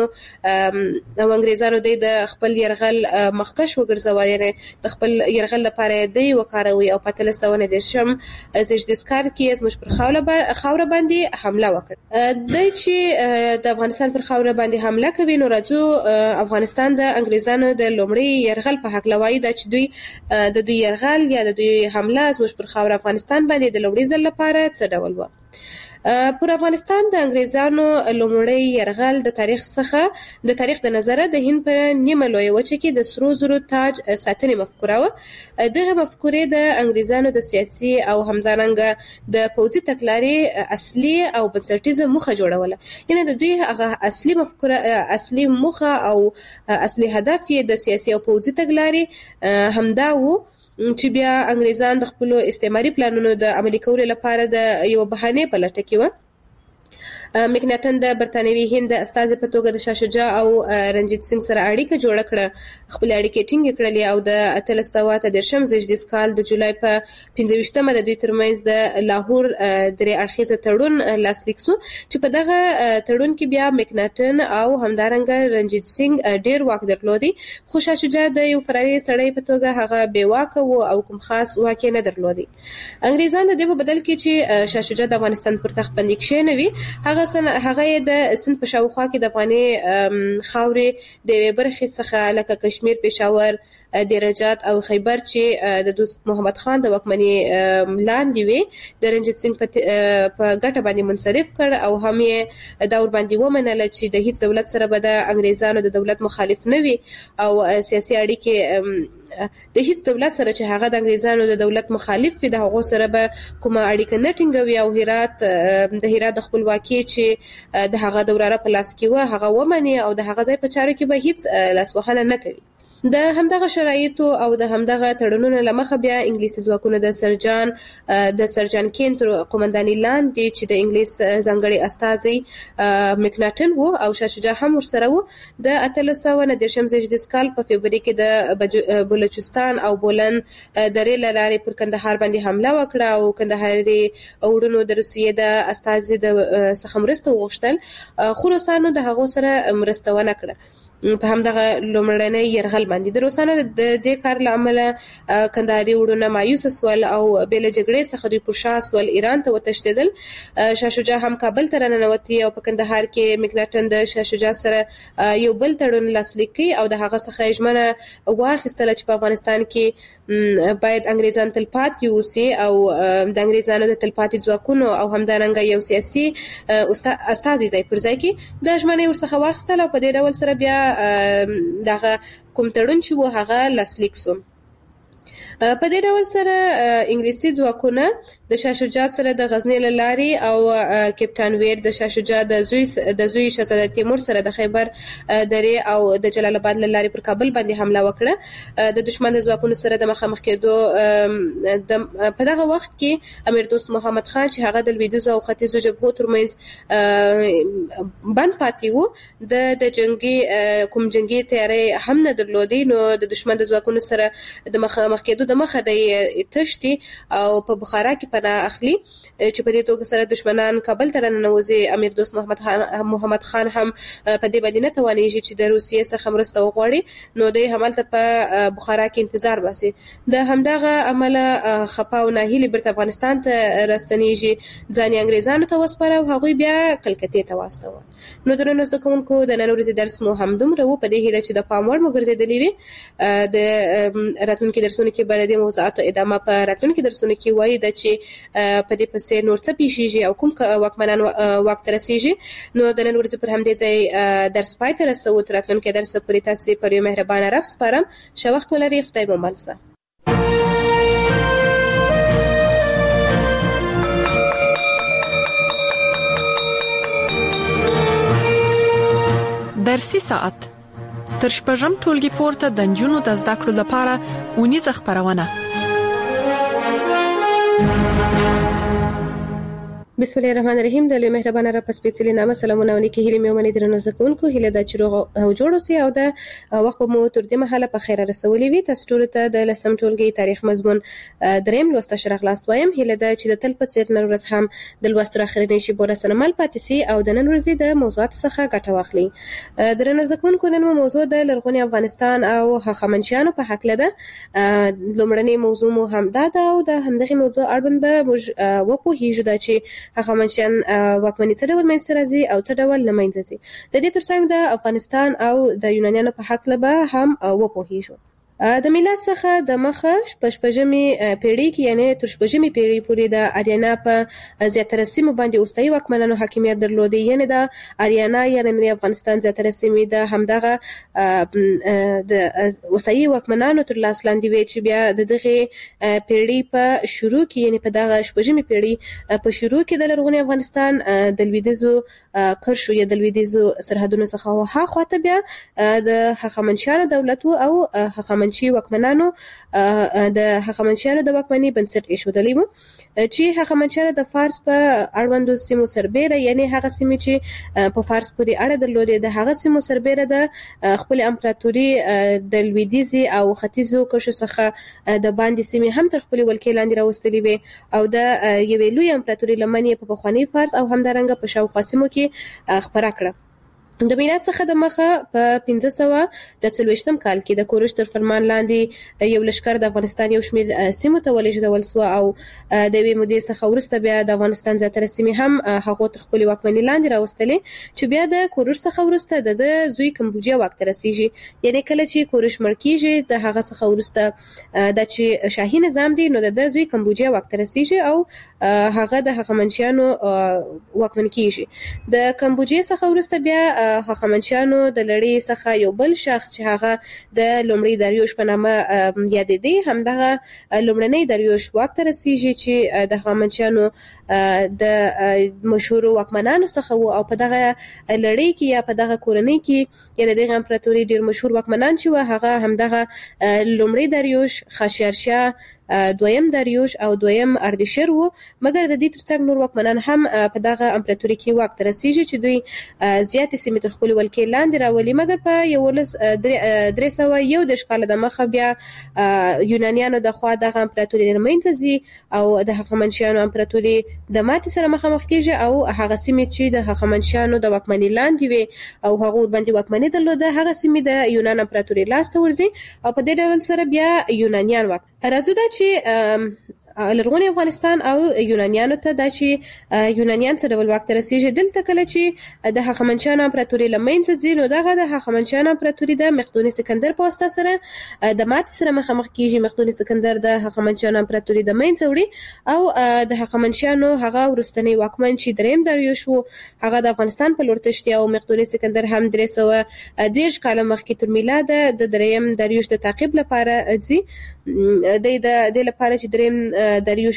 او انګریزانو د خپل يرغل مخکش وګرځول یعنی د خپل يرغل لپاره دی وکاروي او په اتلس سوه دېرشم زېږدیز کال کې زموږ پر خاوره خاوره باندې حمله وکړه. د چې د افغانستان پر خاوره باندې حمله کوي نو راځو افغانستان د انګریزانو د لومړي يرغل په حق لوي د چې دوی د دوی يرغل یا د دوی حمله زموږ پر خاوره افغانستان باندې د لومړي ځل لپاره څه ډول و. پر افغانستان د انګریزانو لومړی يرغل د تاریخ څخه د تاریخ د نظره د هند په نیمه لوی وچه کې د سرو زرو تاج ساتنې مفکوره و. دغه مفکورې د انګریزانو د سیاسي او همدارنګه د پوځي تګلارې اصلي او بنسټیزه موخه جوړوله. یعنی د دوی هغه اصلي مفکوره اصلي موخه او اصلي هدف یې د سیاسي او پوځي تګلارې همدا و چې بیا انګریزان د خپل استعماري پلانونو د عملي کولو لپاره د یو بهانه په لټه کې و. مکناټن د برتانوي هند استازي په توګه د شاه شجاع او رنجیت سنگ سره اړیکه جوړ کړه خپل اړیکې ټینګ کړلې او د اتلس سوه دېرشم زېږدیز کال د جولای په پنځه ویشتمه د دوی ترمنځ د لاهور درې اړخیزه تړون لاسلیک سو چې په دغه تړون کې بیا مکناټن او همدارنګه رنجیت سنگ ډېر واک درلودي خو شاه شجاع د یو فراري سړی په توګه هغه بې واکه و او کوم خاص واک نه درلودي. انګریزان د دې په بدل کې چې شاه شجاع د افغانستان پر تخت باندې کښېنوي هغه هغه د سند په شاوخوا کې د افغاني خاورې د یوې برخې څخه لکه کشمیر، پېښور، دیرجات او خیبر چې د دوست محمد خان د واکمنۍ لاندې وي د رنجیت سنگ په ګټه باندې منصرف کړ او هم یې دا ور باندې ومنله چې د هیڅ دولت سره به د انګریزانو د دولت مخالف نه وي او سیاسي اړیکې د هیڅ دولت سره چې هغه د انګریزانو د دولت مخالف وي د هغو سره به کومه اړیکه نه ټینګوي او هرات د هرات د خپلواکۍ چې د هغه دوراره په لاس کې و هغه ومني او د هغه ځای په چارو کې به هیڅ لاسوهنه نه کوي. د همدغه شرایطو او د همدغه تړونونو لمخه بیا انګلیسي ځواکونه د سرجان د سرجان کین تر قومندانۍ لاندې چې د انګلیس ځانګړي استازي مکناټن وو او شاه شجاع هم ورسره وو د اتلس سوه دېرشم زېږدیز کال په فبروري کې د بلوچستان او بولن درې له لارې پر کندهار باندې حمله وکړه او کندهاري وروڼو د روسیې د استازي د څخه مرسته وغوښتل خو روسانو د هغو سره مرسته ونه کړه. په همدغه لومړنۍ يرغل باندې د روسانو د دې کار له امله کندهاري وروڼه مایوس سول او بل جګړې څخه دوی پر شا سول ایران ته وتښتېدل. شاه شجاع هم کابل ته راننوتی او په کندهار کې مکناټن د شاه شجاع سره یو بل تړون لاسلیک کړ او د هغه څخه ژمنه واخیستله چې په افغانستان کې باید انګریزان تلپاتې اوسي او د انګریزانو د تلپاتې ځواکونو او همدارنګه یو سیاسي استازي ځای پر ځای کې د ژمنې ورڅخه واخیستله او په دې ډول سره بیا دغه کوم تړون چې و هغه لاسلیک سو. په دې ډول سره انګلیسي ځواکونه د شاه شجاع سره د غزنی لاري او کپټان ویر د شاه شجاع د زوی د زوی شهزاده تیمور سره د خیبر درې او د جلال آباد لاري پر کابل باندې حمله وکړه. د دشمن د ځواکونو سره د مخامخ کېدو د په دغه وخت کې امیر دوست محمد خان چې هغه د لویدیځ او ختیځو جبهو ترمنځ بند پاتې وو د د جنگي کوم جنگي تیاري هم نه درلودي، نو د دشمن د ځواکونو سره د مخامخ کېدو د مخه د تشتي او په بخارا کې پناه اخلي چې په دې توګه سره دشمنان کابل ته راننوځي. امیر دوست محمد خان محمد خان هم په دې باندې نه توانېږي چې د روسیې څخه مرسته وغواړي، نو د همالته په بخارا کې انتظار باسي. د همدغه عمله خپا او ناهیلي بیرته افغانستان ته راستنېږي، ځان انګریزانو ته وسپاره او هغوی بیا کلکتې ته واستول. نو درنو زده کوونکو د نن ورځې درس مو همدومره و، په دې هیله چې د پام وړ مو ګرځېدلی وي. د راتلونکي درسونو کې به د دې موضوعاتو ادامه په راتلونکي درسونو کې وایي د چې په دې پسې نور څه پیښیږي او کوم واکمنان واک ته رسیږي. نو د نن ورځې پر همدې ځای درس پای ته رسوو. تر راتلونکي درس پورې تاسې پر یو مهربانه رب سپارم. ښه وخت ولرئ. خدای مو مل شه. درسي ساعت تر شپږم ټولګي پورته د نجونو د زده کړو لپاره اونیزه خبرونه. بسم الله الرحمن الرحیم. د لوی مهربانه رب په سپېڅلي نامه سلامونه او نیکې هیلې مې ومنئ. درنو زده کوونکو، هیله ده چې روغ او جوړ اوسئ او د وخت مو تر دې مهاله په خیره رسولي وي. تاسو ټولو ته د لسم ټولګي تاریخ مضمون دریم لوست اشاره خلاص وایم. هیله ده چې د تل په څیر نن ورځ هم د لوست تر اخرنۍ شیبو راسره مل پاتې سئ او د نن ورځې د موضوعاتو څخه ګټه واخلئ. درنو زده کوونکو، نن مو موضوع د لرغوني افغانستان او هخامنشیانو په هکله ده. لومړنۍ موضوع مو همدا ده او د همدغې موضوع اړوند به موږ وپوهیږو دا چې هخامنشیان واکمني څه ډول منځته راځي او څه ډول له منځه ځي. د دې ترڅنګ د افغانستان او د یونانیانو په هکله به هم وپوهیږو. د میلاد څخه د مخه په شپږمې پیړۍ کې یعنی تر شپږمې پیړۍ پورې د اریانا په زیاتره سیمو باندې اوستایي واکمنانو حاکمیت درلودی. یعنی د اریانا یعنی افغانستان زیاتره سیمې د همدغه د اوستایي واکمنانو تر لاس لاندې وي چې بیا د دغه پیړۍ په شروع کې یعنی په دغه شپږمې پیړۍ په شروع کې د لرغوني افغانستان د لویدیځو قرشو یا د لویدیځو سرحدونو څخه ها خواته بیا د هخامنشیانو دولت او هخامنشي واکمنانو د هخامنشیانو د واکمنۍ بنسټ ایښودلی و چې هخامنشیانو د فارس په اړوندو سیمو سربیره یعنی هغه سیمې چې په فارس پورې اړه درلودې د هغه سیمو سربیره د خپل امپراتوري د لویدیځي او ختیځو قشرو څخه د باندې سیمې هم تر خپل ولکې لاندې راوستلې وې او د یوې لوی امپراتوري لمن یې په پخواني فارس او همدارنګه په شاوخوا سیمو کې خپره کړه. د میلاد څخه د مخه په پنځه سوه د څلوېښتم کال کې د کوروش تر فرمان لاندې یو لښکر د افغانستان یو شمېر سیمو ته ولېږدول سوه او د یوې مودې څخه وروسته بیا د افغانستان زیاتره سیمې هم هغو تر خپلې واکمنۍ لاندې راوستلې چې بیا د کوروش څخه وروسته د ده زوی کمبوجیا واک ته رسېږي. یعنې کله چې کوروش مړ کېږي د هغه څخه وروسته دا چې شاهي نظام دی نو د ده زوی کمبوجیا واک ته رسېږي او هغه د هخامنشیانو واکمن کېږي. د کمبوجیا څخه وروسته بیا هخامنشیانو د لړۍ څخه یو بل شخص چې هغه د لومړي داریوش په نامه یادېدی همدغه لومړنی داریوش واک ته رسېږي چې د هخامنشیانو د مشهورو واکمنانو څخه و او په دغه لړۍ کې یا په دغه کورنۍ کې یا د دغه امپراتوري ډېر مشهور واکمنان چې و هغه همدغه لومړی داریوش، خاشیارشاه، دویم داریوش او دویم اردشیر وو. مګر د دې ترڅنګ نور واکمنان هم په دغه امپراتوري کې واک ته رسېږي چې دوی زیاتې سیمې تر خپلې ولکې لاندې راولي. مګر په یولس درې سوه یو دېرش کاله د مخه بیا یونانیانو د خوا دغه امپراتوري له منځه ځي او د هخامنشیانو امپراتوري د ماتې سره مخامخ کېږي او هغه سیمې چې د هخامنشیانو د واکمنۍ لاندې وي او هغو ورباندې واکمني درلوده هغه سیمې د یونان امپراتوري لاس ته ورځي او په دې ډول سره بیا یونانیان واک راځو دا چې لرغوني افغانستان او یونانیانو ته دا چې یونانیان څه ډول واک ته رسېږي. دلته کله چې د هخامنشیانو امپراتوري له منځه ځي نو دغه د هخامنشیانو امپراتوري د مقدوني سکندر په واسطه سره د ماتې سره مخامخ کېږي. مقدوني سکندر د هخامنشیانو امپراتوري د منځه وړي او د هخامنشیانو هغه وروستنی واکمن چې دریم داریوش و هغه د افغانستان په لور تښتي او مقدوني سکندر هم درې سوه دېرش کاله مخکې تر میلاده د دریم داریوش د تعقیب لپاره ځي. د دې لپاره چې دریم داریوش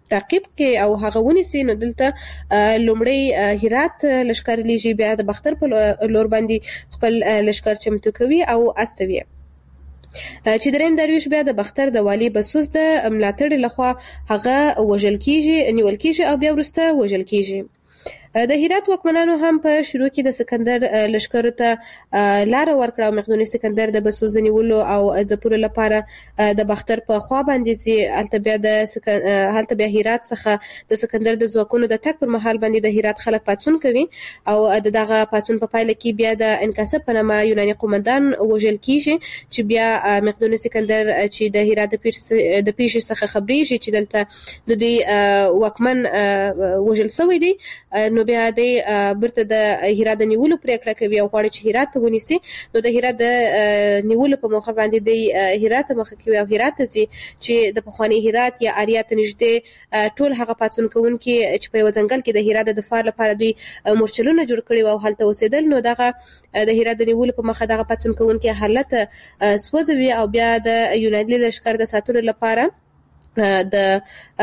تعقیب کې او هغه ونیسي نو دلته لومړی هرات لشکر لیږي، بیا د باختر په لور باندې خپل لشکر چمتو کوي او استوي چې دریم درویش بیا د باختر د والی بسوس د ملاتړ لخوا هغه وژل کیږي نیول کیږي او بیا ورسته وژل کیږي. د هرات واکمنانو هم په شروع کې د سکندر لشکرو ته لار ورکړه او مقدوني سکندر د بسوس نیولو او ځپلو لپاره د باختر په خوا باندې چې هلته بیا د هلته بیا هرات څخه د سکندر د ځواکونو د تګ پر مهال باندې د هرات خلک پاڅون کوي او د دغه پاڅون په پایله کې بیا د انکاسب په نامه یوناني قومندان وژل کیږي چې بیا مقدوني سکندر چې د هرات د پیر د پیښې څخه خبرېږي چې دلته د دې واکمن وژل شوی دی نو بیا د برته د هرات د نیولو پریکړه کوي او غواړي چې هرات ته ونیسي. نو د هرات د نیولو په موخه باندې د هرات مخه کوي او هرات ته چې د پخوانی هرات یا آریا ته نږدې ټول هغه پاتون کوونکي چې په یو ځنګل کې د هرات د دفاع لپاره دوی مورچلونه جوړ کړي او هلته اوسېدل نو دغه د هرات د نیولو په مخه دغه پاتون کوونکي حالت سوځوي او بیا د یوناني لشکر د ساتلو لپاره د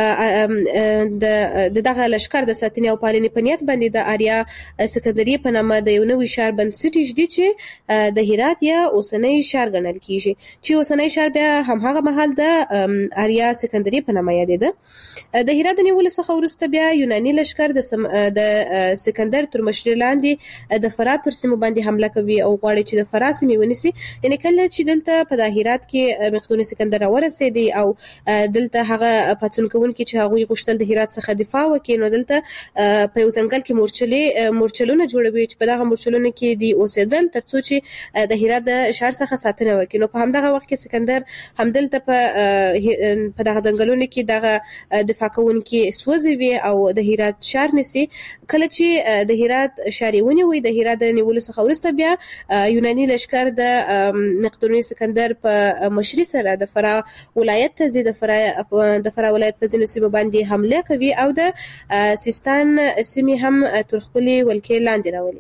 د دغه لشکر د ساتنې او پالنې په نیت باندې د آریا سکندریه په نامه د یو نوي ښار بنسټ ایږدي چې د هرات یا اوسنی ښار ګڼل کیږي چې اوسنی ښار بیا همهغه مهال د آریا سکندریه په نامه یادېده. د هرات د نیولو څخه وروسته بیا یوناني لشکر د د سکندر تر مشرۍ لاندې د فرات پر سیمو باندې حمله کوي او غواړي چې د فرات سیمې ونیسي. یعنې کله چې دلته په د هرات کې مقدوني سکندر راورسېدی او دلته هغه پاتون کوونکي چې هغوی غوښتل د هرات څخه دفاع وکړي نو دلته په یو ځنګل کې مورچلې مورچلونه جوړوي چې په دغه مورچلونو کې دی اوسېدل ترڅو چې د هرات د ښار څخه ساتنه وکړي. نو په همدغه وخت کې سکندر همدلته په په دغه ځنګلونو کې دغه دفاع کوونکي سوځوي او د هرات ښار نیسي. کله چې د هرات ښار ونیوي د هرات د نیولو څخه وروسته بیا یوناني لشکر د مقدوني سکندر په مشرۍ سره د فراه ولایت ته ځي، د فراه د فراه ولایت په ځینو سیمو باندې حمله کوي او د سیستان سیمې هم تر خپلې ولکې لاندې راولي.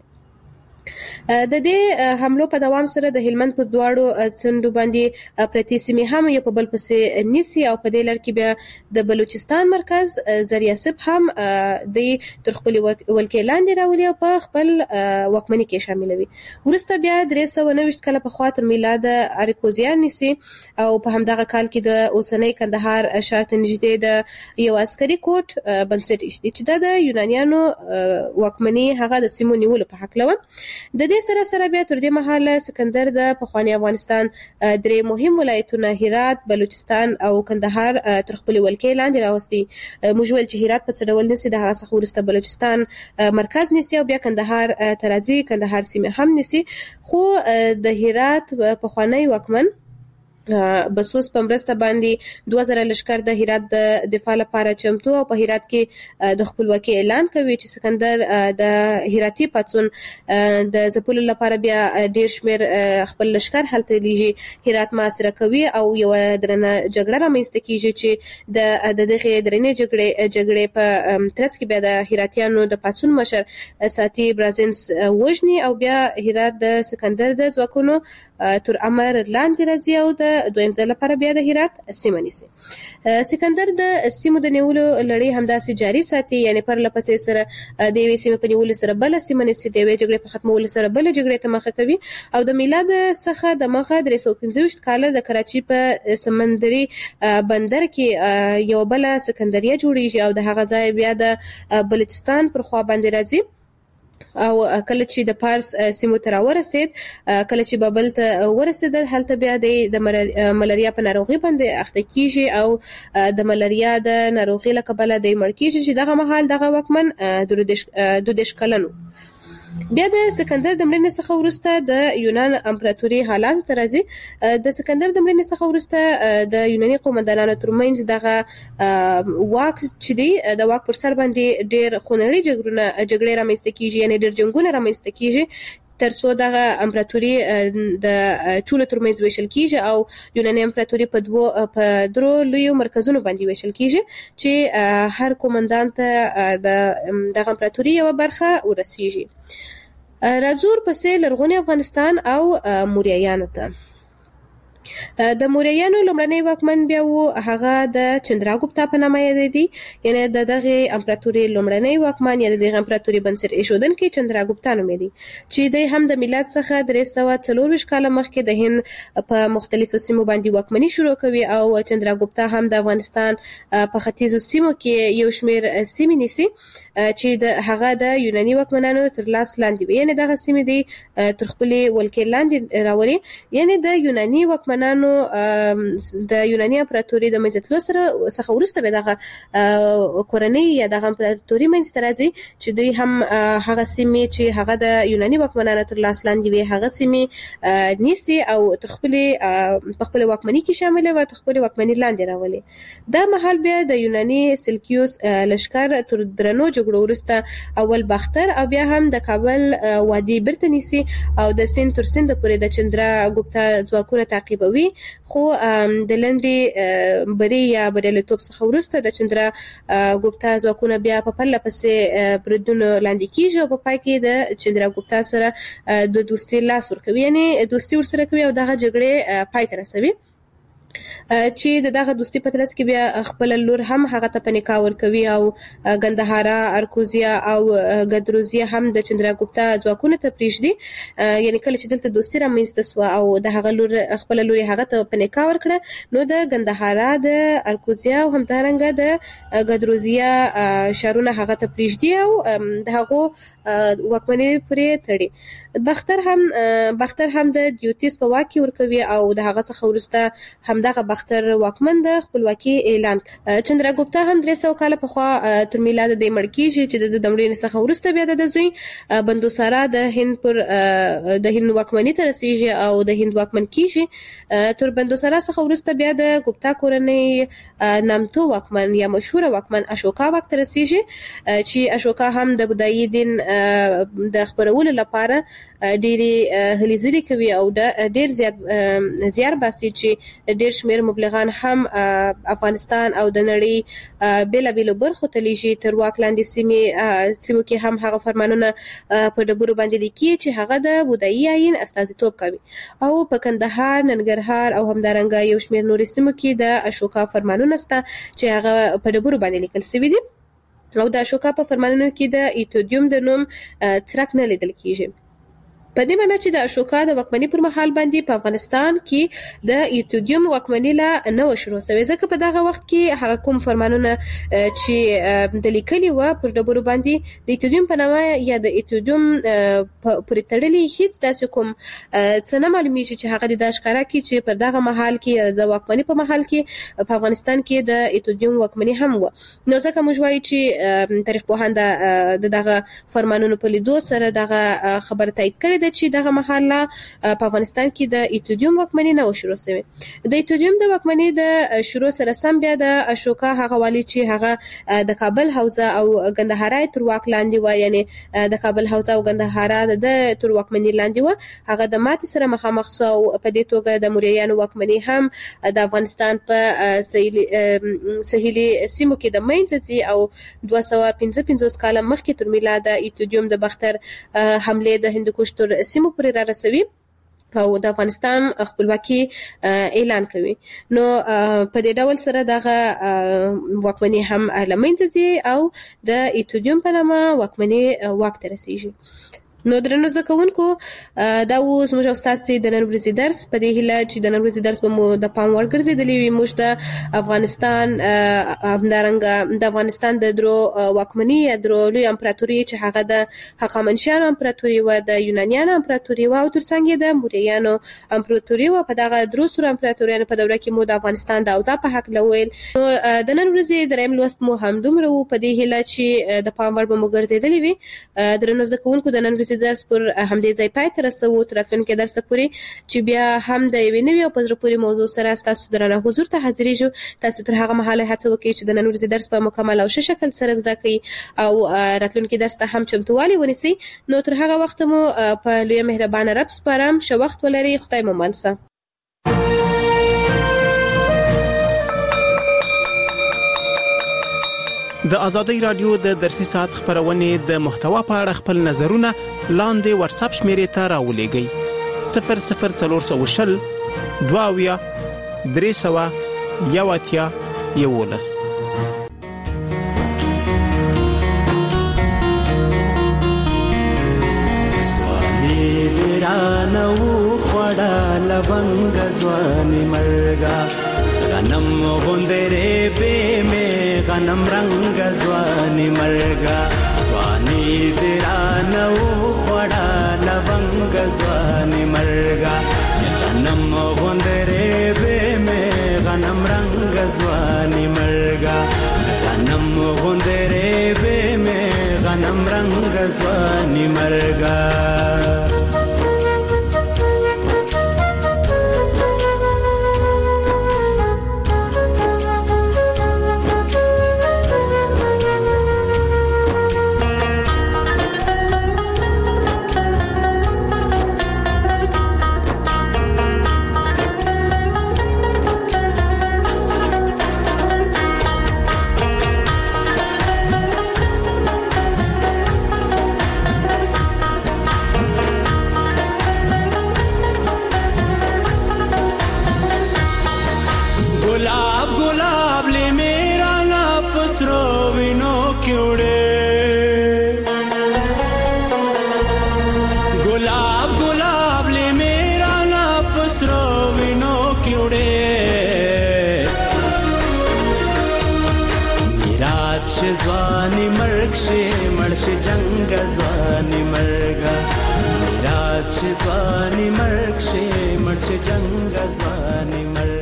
د دې حملو په دوام سره د هلمند په دواړو څنډو باندې پرتې سیمې هم یو په بل پسې نیسي او په دې لړ کې بیا د بلوچستان مرکز زریاسب هم د تر خپلې ولکې لاندې راولي او په خپل واکمنۍ کې شاملوي. وروسته بیا درې سوه نوي کاله پخوا تر میلاده اریکوزیان نیسي او په همدغه کال کې د اوسنۍ کندهار ښار ته نږدې د یو عسکري کوټ بنسټ ایښودي چې دا د یونانیانو واکمنۍ هغه د سیمو نیولو په هکله وه. د دې سره سره بیا تر دې مهاله سکندر د پخواني افغانستان درې مهم ولایتونه هرات، بلوچستان او کندهار تر خپلې ولکې لاندې راوستي. موږ ویل چې هرات په څه ډول نیسي، د هغه څخه وروسته بلوچستان مرکز نیسي او بیا کندهار ته راځي، کندهار سیمې هم نیسي. خو د هرات پخوانی واکمن بسوس په مرسته باندې دوه زره لشکر د هرات د دفاع لپاره چمتو او په هرات کې د خپلواکۍ اعلان کوي چې سکندر د هراتي پاڅون د ځپلو لپاره بیا ډیر شمیر خپل لشکر هلته لیږي، هرات محاصره کوي او یو درنه جګړه رامنځته کیږي چې د دغه درنې جګړې جګړې په ترڅ کې بیا د هراتیانو د پاڅون مشر ساتي برازنس وژني او بیا هرات د سکندر د ځواکونو تر امر لاندې راځي او د دویم ځل لپاره بیا د هرات سیمه نیسي. سکندر د سیمو د نیولو لړۍ همداسې جاري ساتي، یعنی پر لپسې سره د یوې سیمې په نیولو سره بل سیمه نیسي، د یوې جګړې په ختمولو سره بل جګړې ته مخه کوي او د میلاد څخه د مخه درې سوه پنځه ویشت کاله د کراچۍ په سمندري بندر کې یو بل سکندریه جوړیږي او د هغه ځای بیا د بلوچستان پر خوا باندې راځي او کله چې د پارس سیمو ته راورسید، کله چې بابل ته ورسېدل هلته بیا د ملاریا په ناروغي باندې اخته کیږي او د ملاریا د ناروغي له کبله د مړ کیږي چې دغه مهال دغه واکمن دوه دېرش کلن و. بیا د سکندر د مړینې څخه وروسته د یونان امپراتوري حالات ته راځي. د سکندر د مړینې څخه وروسته د یوناني قومندانانو ترمنځ دغه واک چې دی د واک پر سر باندې ډېر خونړي جګړونه جګړې رامنځته کیږي، یعنې ډېر جنګونه رامنځته کیږي ترڅو دغه امپراتوري د ټولو ترمنځ ویشل کیږي او یوناني امپراتوري په دوه په درو لویو مرکزونو باندې ویشل کیږي چې هر قومندان ته د دغه امپراتوري یو برخه ورسیږي. راځو پسې لرغوني افغانستان او موریایانو ته. د موریانو لومړنی واکمن بیا و هغه د چندراګوپتا په نامه یادېدی، یعنی د دغه امپراتوري لومړنی واکمن یا د دغه امپراتوري بنسټ ایښودونکي چندراګوپتا نومېدی، چې د هم د میلاد څخه درې سوه څلور ویشت کاله مخکې د هند په مختلفو سیمو باندې واکمني شروع کوي او چندراګوپتا هم د افغانستان په ختیځو سیمو کې یو شمېر سیمې نیسي چې د هغه د یوناني واکمنانو تر لاس لاندې وي، یعنی دغه سیمې دی تر خپلې ولکې لاندې راولي، یعنی د یوناني واکمنانو نو د یوناني امپراتوري د منځتلو سره څخه وروسته به دغه کورنۍ یا دغه امپراتوري منځته راځي چې دوی هم هغه سیمې چې هغه د یوناني واکمنانو تر لاس لاندې وي هغه سیمې نیسي او تر خپلې په خپل واکمنۍ کې شامل وي، تر خپل واکمنۍ لاندې راولي. دا مهال بیا د یوناني سلکیوس لشکر تر درنو جګړو وروسته اول باختر او بیا هم د کابل وادي بیرته نیسي او د سیند تر سیند پورې د چندراګوپتا ځواکونه تعقیبوي، خو د لنډې بری یا بریالیتوب څخه وروسته د چندراګوپتا ځواکونه بیا په پرله پسې بریدونو لاندې کیږي او په پای کې د چندراګوپتا سره د دوستۍ لاس ورکوي، یعنی دوستي ورسره کوي او دغه جګړې پای ته رسوي چې د دغه دوستي په ترڅ کې بیا خپل لور هم هغه ته په نکاح ورکوي او ګندهارا، ارکوزیا او ګدروزیا هم د چندراګوپتا ځواکونو ته پریږدي، یعنی کله چې دلته دوستي رامنځته سوه او د هغه لور خپل لور هغه ته په نکاح ورکړه نو د ګندهارا، د ارکوزیا او همدارنګه د ګدروزیا شارونه هغه ته پریږدي او د هغو واکمنۍ پرې تړي. باختر هم باختر هم د دیوتیس په واک کې ورکوي او د هغه څخه وروسته همدغه باختر واکمن د خپلواکي اعلان کړ. چندراګوپتا هم درې سوه کاله پخوا تر میلاد د مړ کیږي چې د مړینې څخه وروسته بیا د زوی بندوسارا د هند پر د هند واکمنۍ ته رسیږي او د هند واکمن کیږي. تر بندوسارا څخه وروسته بیا د ګوپتا کورنۍ نامتو واکمن یا مشهور واکمن اشوکا واک ته رسیږي چې اشوکا هم د بودایي دین د خپرولو لپاره ډېرې هلې ځلې کوي او ډېر زیات زیار باسي چې ډېر شمېر مبلغان هم افغانستان او د نړۍ بېلابېلو برخو ته لیږي. تر واک لاندې سیمې سیمو کې هم هغه فرمانونه په ډبرو باندې لیکي چې هغه د بودایي آیین استازیتوب کوي او په کندهار، ننګرهار او همدارنګه یو شمېر نورې سیمو کې د اشوکا فرمانونه شته چې هغه په ډبرو باندې لیکل شوي دي او د اشوکا په فرمانونو کې د ایتودیوم د نوم څرک نه لیدل کیږي. په دې معنی چې د اشوکا د واکمنۍ پر مهال باندې په افغانستان کې د ایتودیوم واکمنۍ لا نه و شروع شوې، ځکه په دغه وخت کې هغه کوم فرمانونه چې د لیکلي و پر ډبرو باندې د ایتودیوم په نامه یا د ایتودیوم پورې تړلي هیڅ داسې کوم څه نه معلومیږي چې هغه د ښکاره کړي چې په دغه مهال کې د واکمنۍ په مهال کې په افغانستان کې د ایتودیوم واکمنۍ هم و. نو ځکه موږ وایو چې تاریخ پوهان د دغه فرمانونو په لیدو سره دغه خبره تایید کړې چې دغه مهاله په افغانستان کې د ایتودیوم واکمنۍ نه و شروع شوې. د ایتودیوم د واکمنۍ د شروع سره سم بیا د اشوکا هغه والی چې هغه د کابل حوزه او ګندهارا تر واک لاندې و، یعنی د کابل حوزه او ګندهارا د تر واکمنۍ لاندې و، هغه د ماتې سره مخامخ شو او په دې توګه د موریانو واکمنۍ هم د افغانستان په سهیلي سیمو کې د منځ ځي او دوه سوه پنځه پنځوس کاله مخکې تر میلاده ایتودیوم د باختر حمله د هندوکش تر سیمو پورې را رسوي او د افغانستان خپلواکي اعلان کوي. نو په دې ډول سره دغه واکمنۍ هم له منځه ځي او د ایتودیوم په نامه واکمنۍ واک ته رسیږي. نو درنو زده کوونکو دا اوس موږ او ستاسو د نن ورځې درس په دې هیله چې د نن ورځې درس به مو د پام وړ ګرځېدلی وي. موږ د افغانستان همدارنګه د افغانستان د درو واکمنۍ یا درو لوی امپراتوري چې هغه د هخامنشیانو امپراتوري و، د یونانیانو امپراتوري و او ترڅنګ د موریانو امپراتوري و. په دغه درو سره امپراتوریانو په دوره کې مو د افغانستان د اوضاع په حق لویل. نو د نن ورځې دریم لوست مو همدومره و په دې هیله چې د پام وړ به مو ګرځېدلی وي. درنو زده کوونکو د نن ورځې درس پر همدې ځای پای ته رسوو، تر راتلونکي درس پورې چې بیا هم د یوې نوې او په زړه پورې موضوع سره ستاسو درنه حضور ته حاضرېږو. تاسو تر هغه مهاله هڅه وکړئ چې د نن ورځې درس په مکمل او ښه شکل سره زده کړئ او راتلونکي درس ته هم چمتووالی ونیسئ. نو تر هغه وخته مو په لوی مهربانه رب سپارم. ښه وخت ولرئ. خدای مو مل شه. د ازادۍ رادیو د درسي ساعت خبرونه د محتوا په اړه خپل نظرونه لاندې واتس اپ شمیرې ته راولېږئ. صفر صفر څلور سوه شل دواویا درې سوا یو اتیا یولس. लवंग ज़्वानी मर्गा गनम गुंदरे बे में गनम रंग ज़्वानी मर्गा स्वानी दिरानौ खड़ा लवंग ज़्वानी मर्गा गनम गुंदरे बे में गनम रंग ज़्वानी मर्गा गनम गुंदरे बे में गनम रंग ज़्वानी मर्गा. ज़्वानी मर्ग से मर्श जंग ज़्वानी मर्गा रात से ज़्वानी मर्ग से मर्श जंग ज़्वानी मर्ग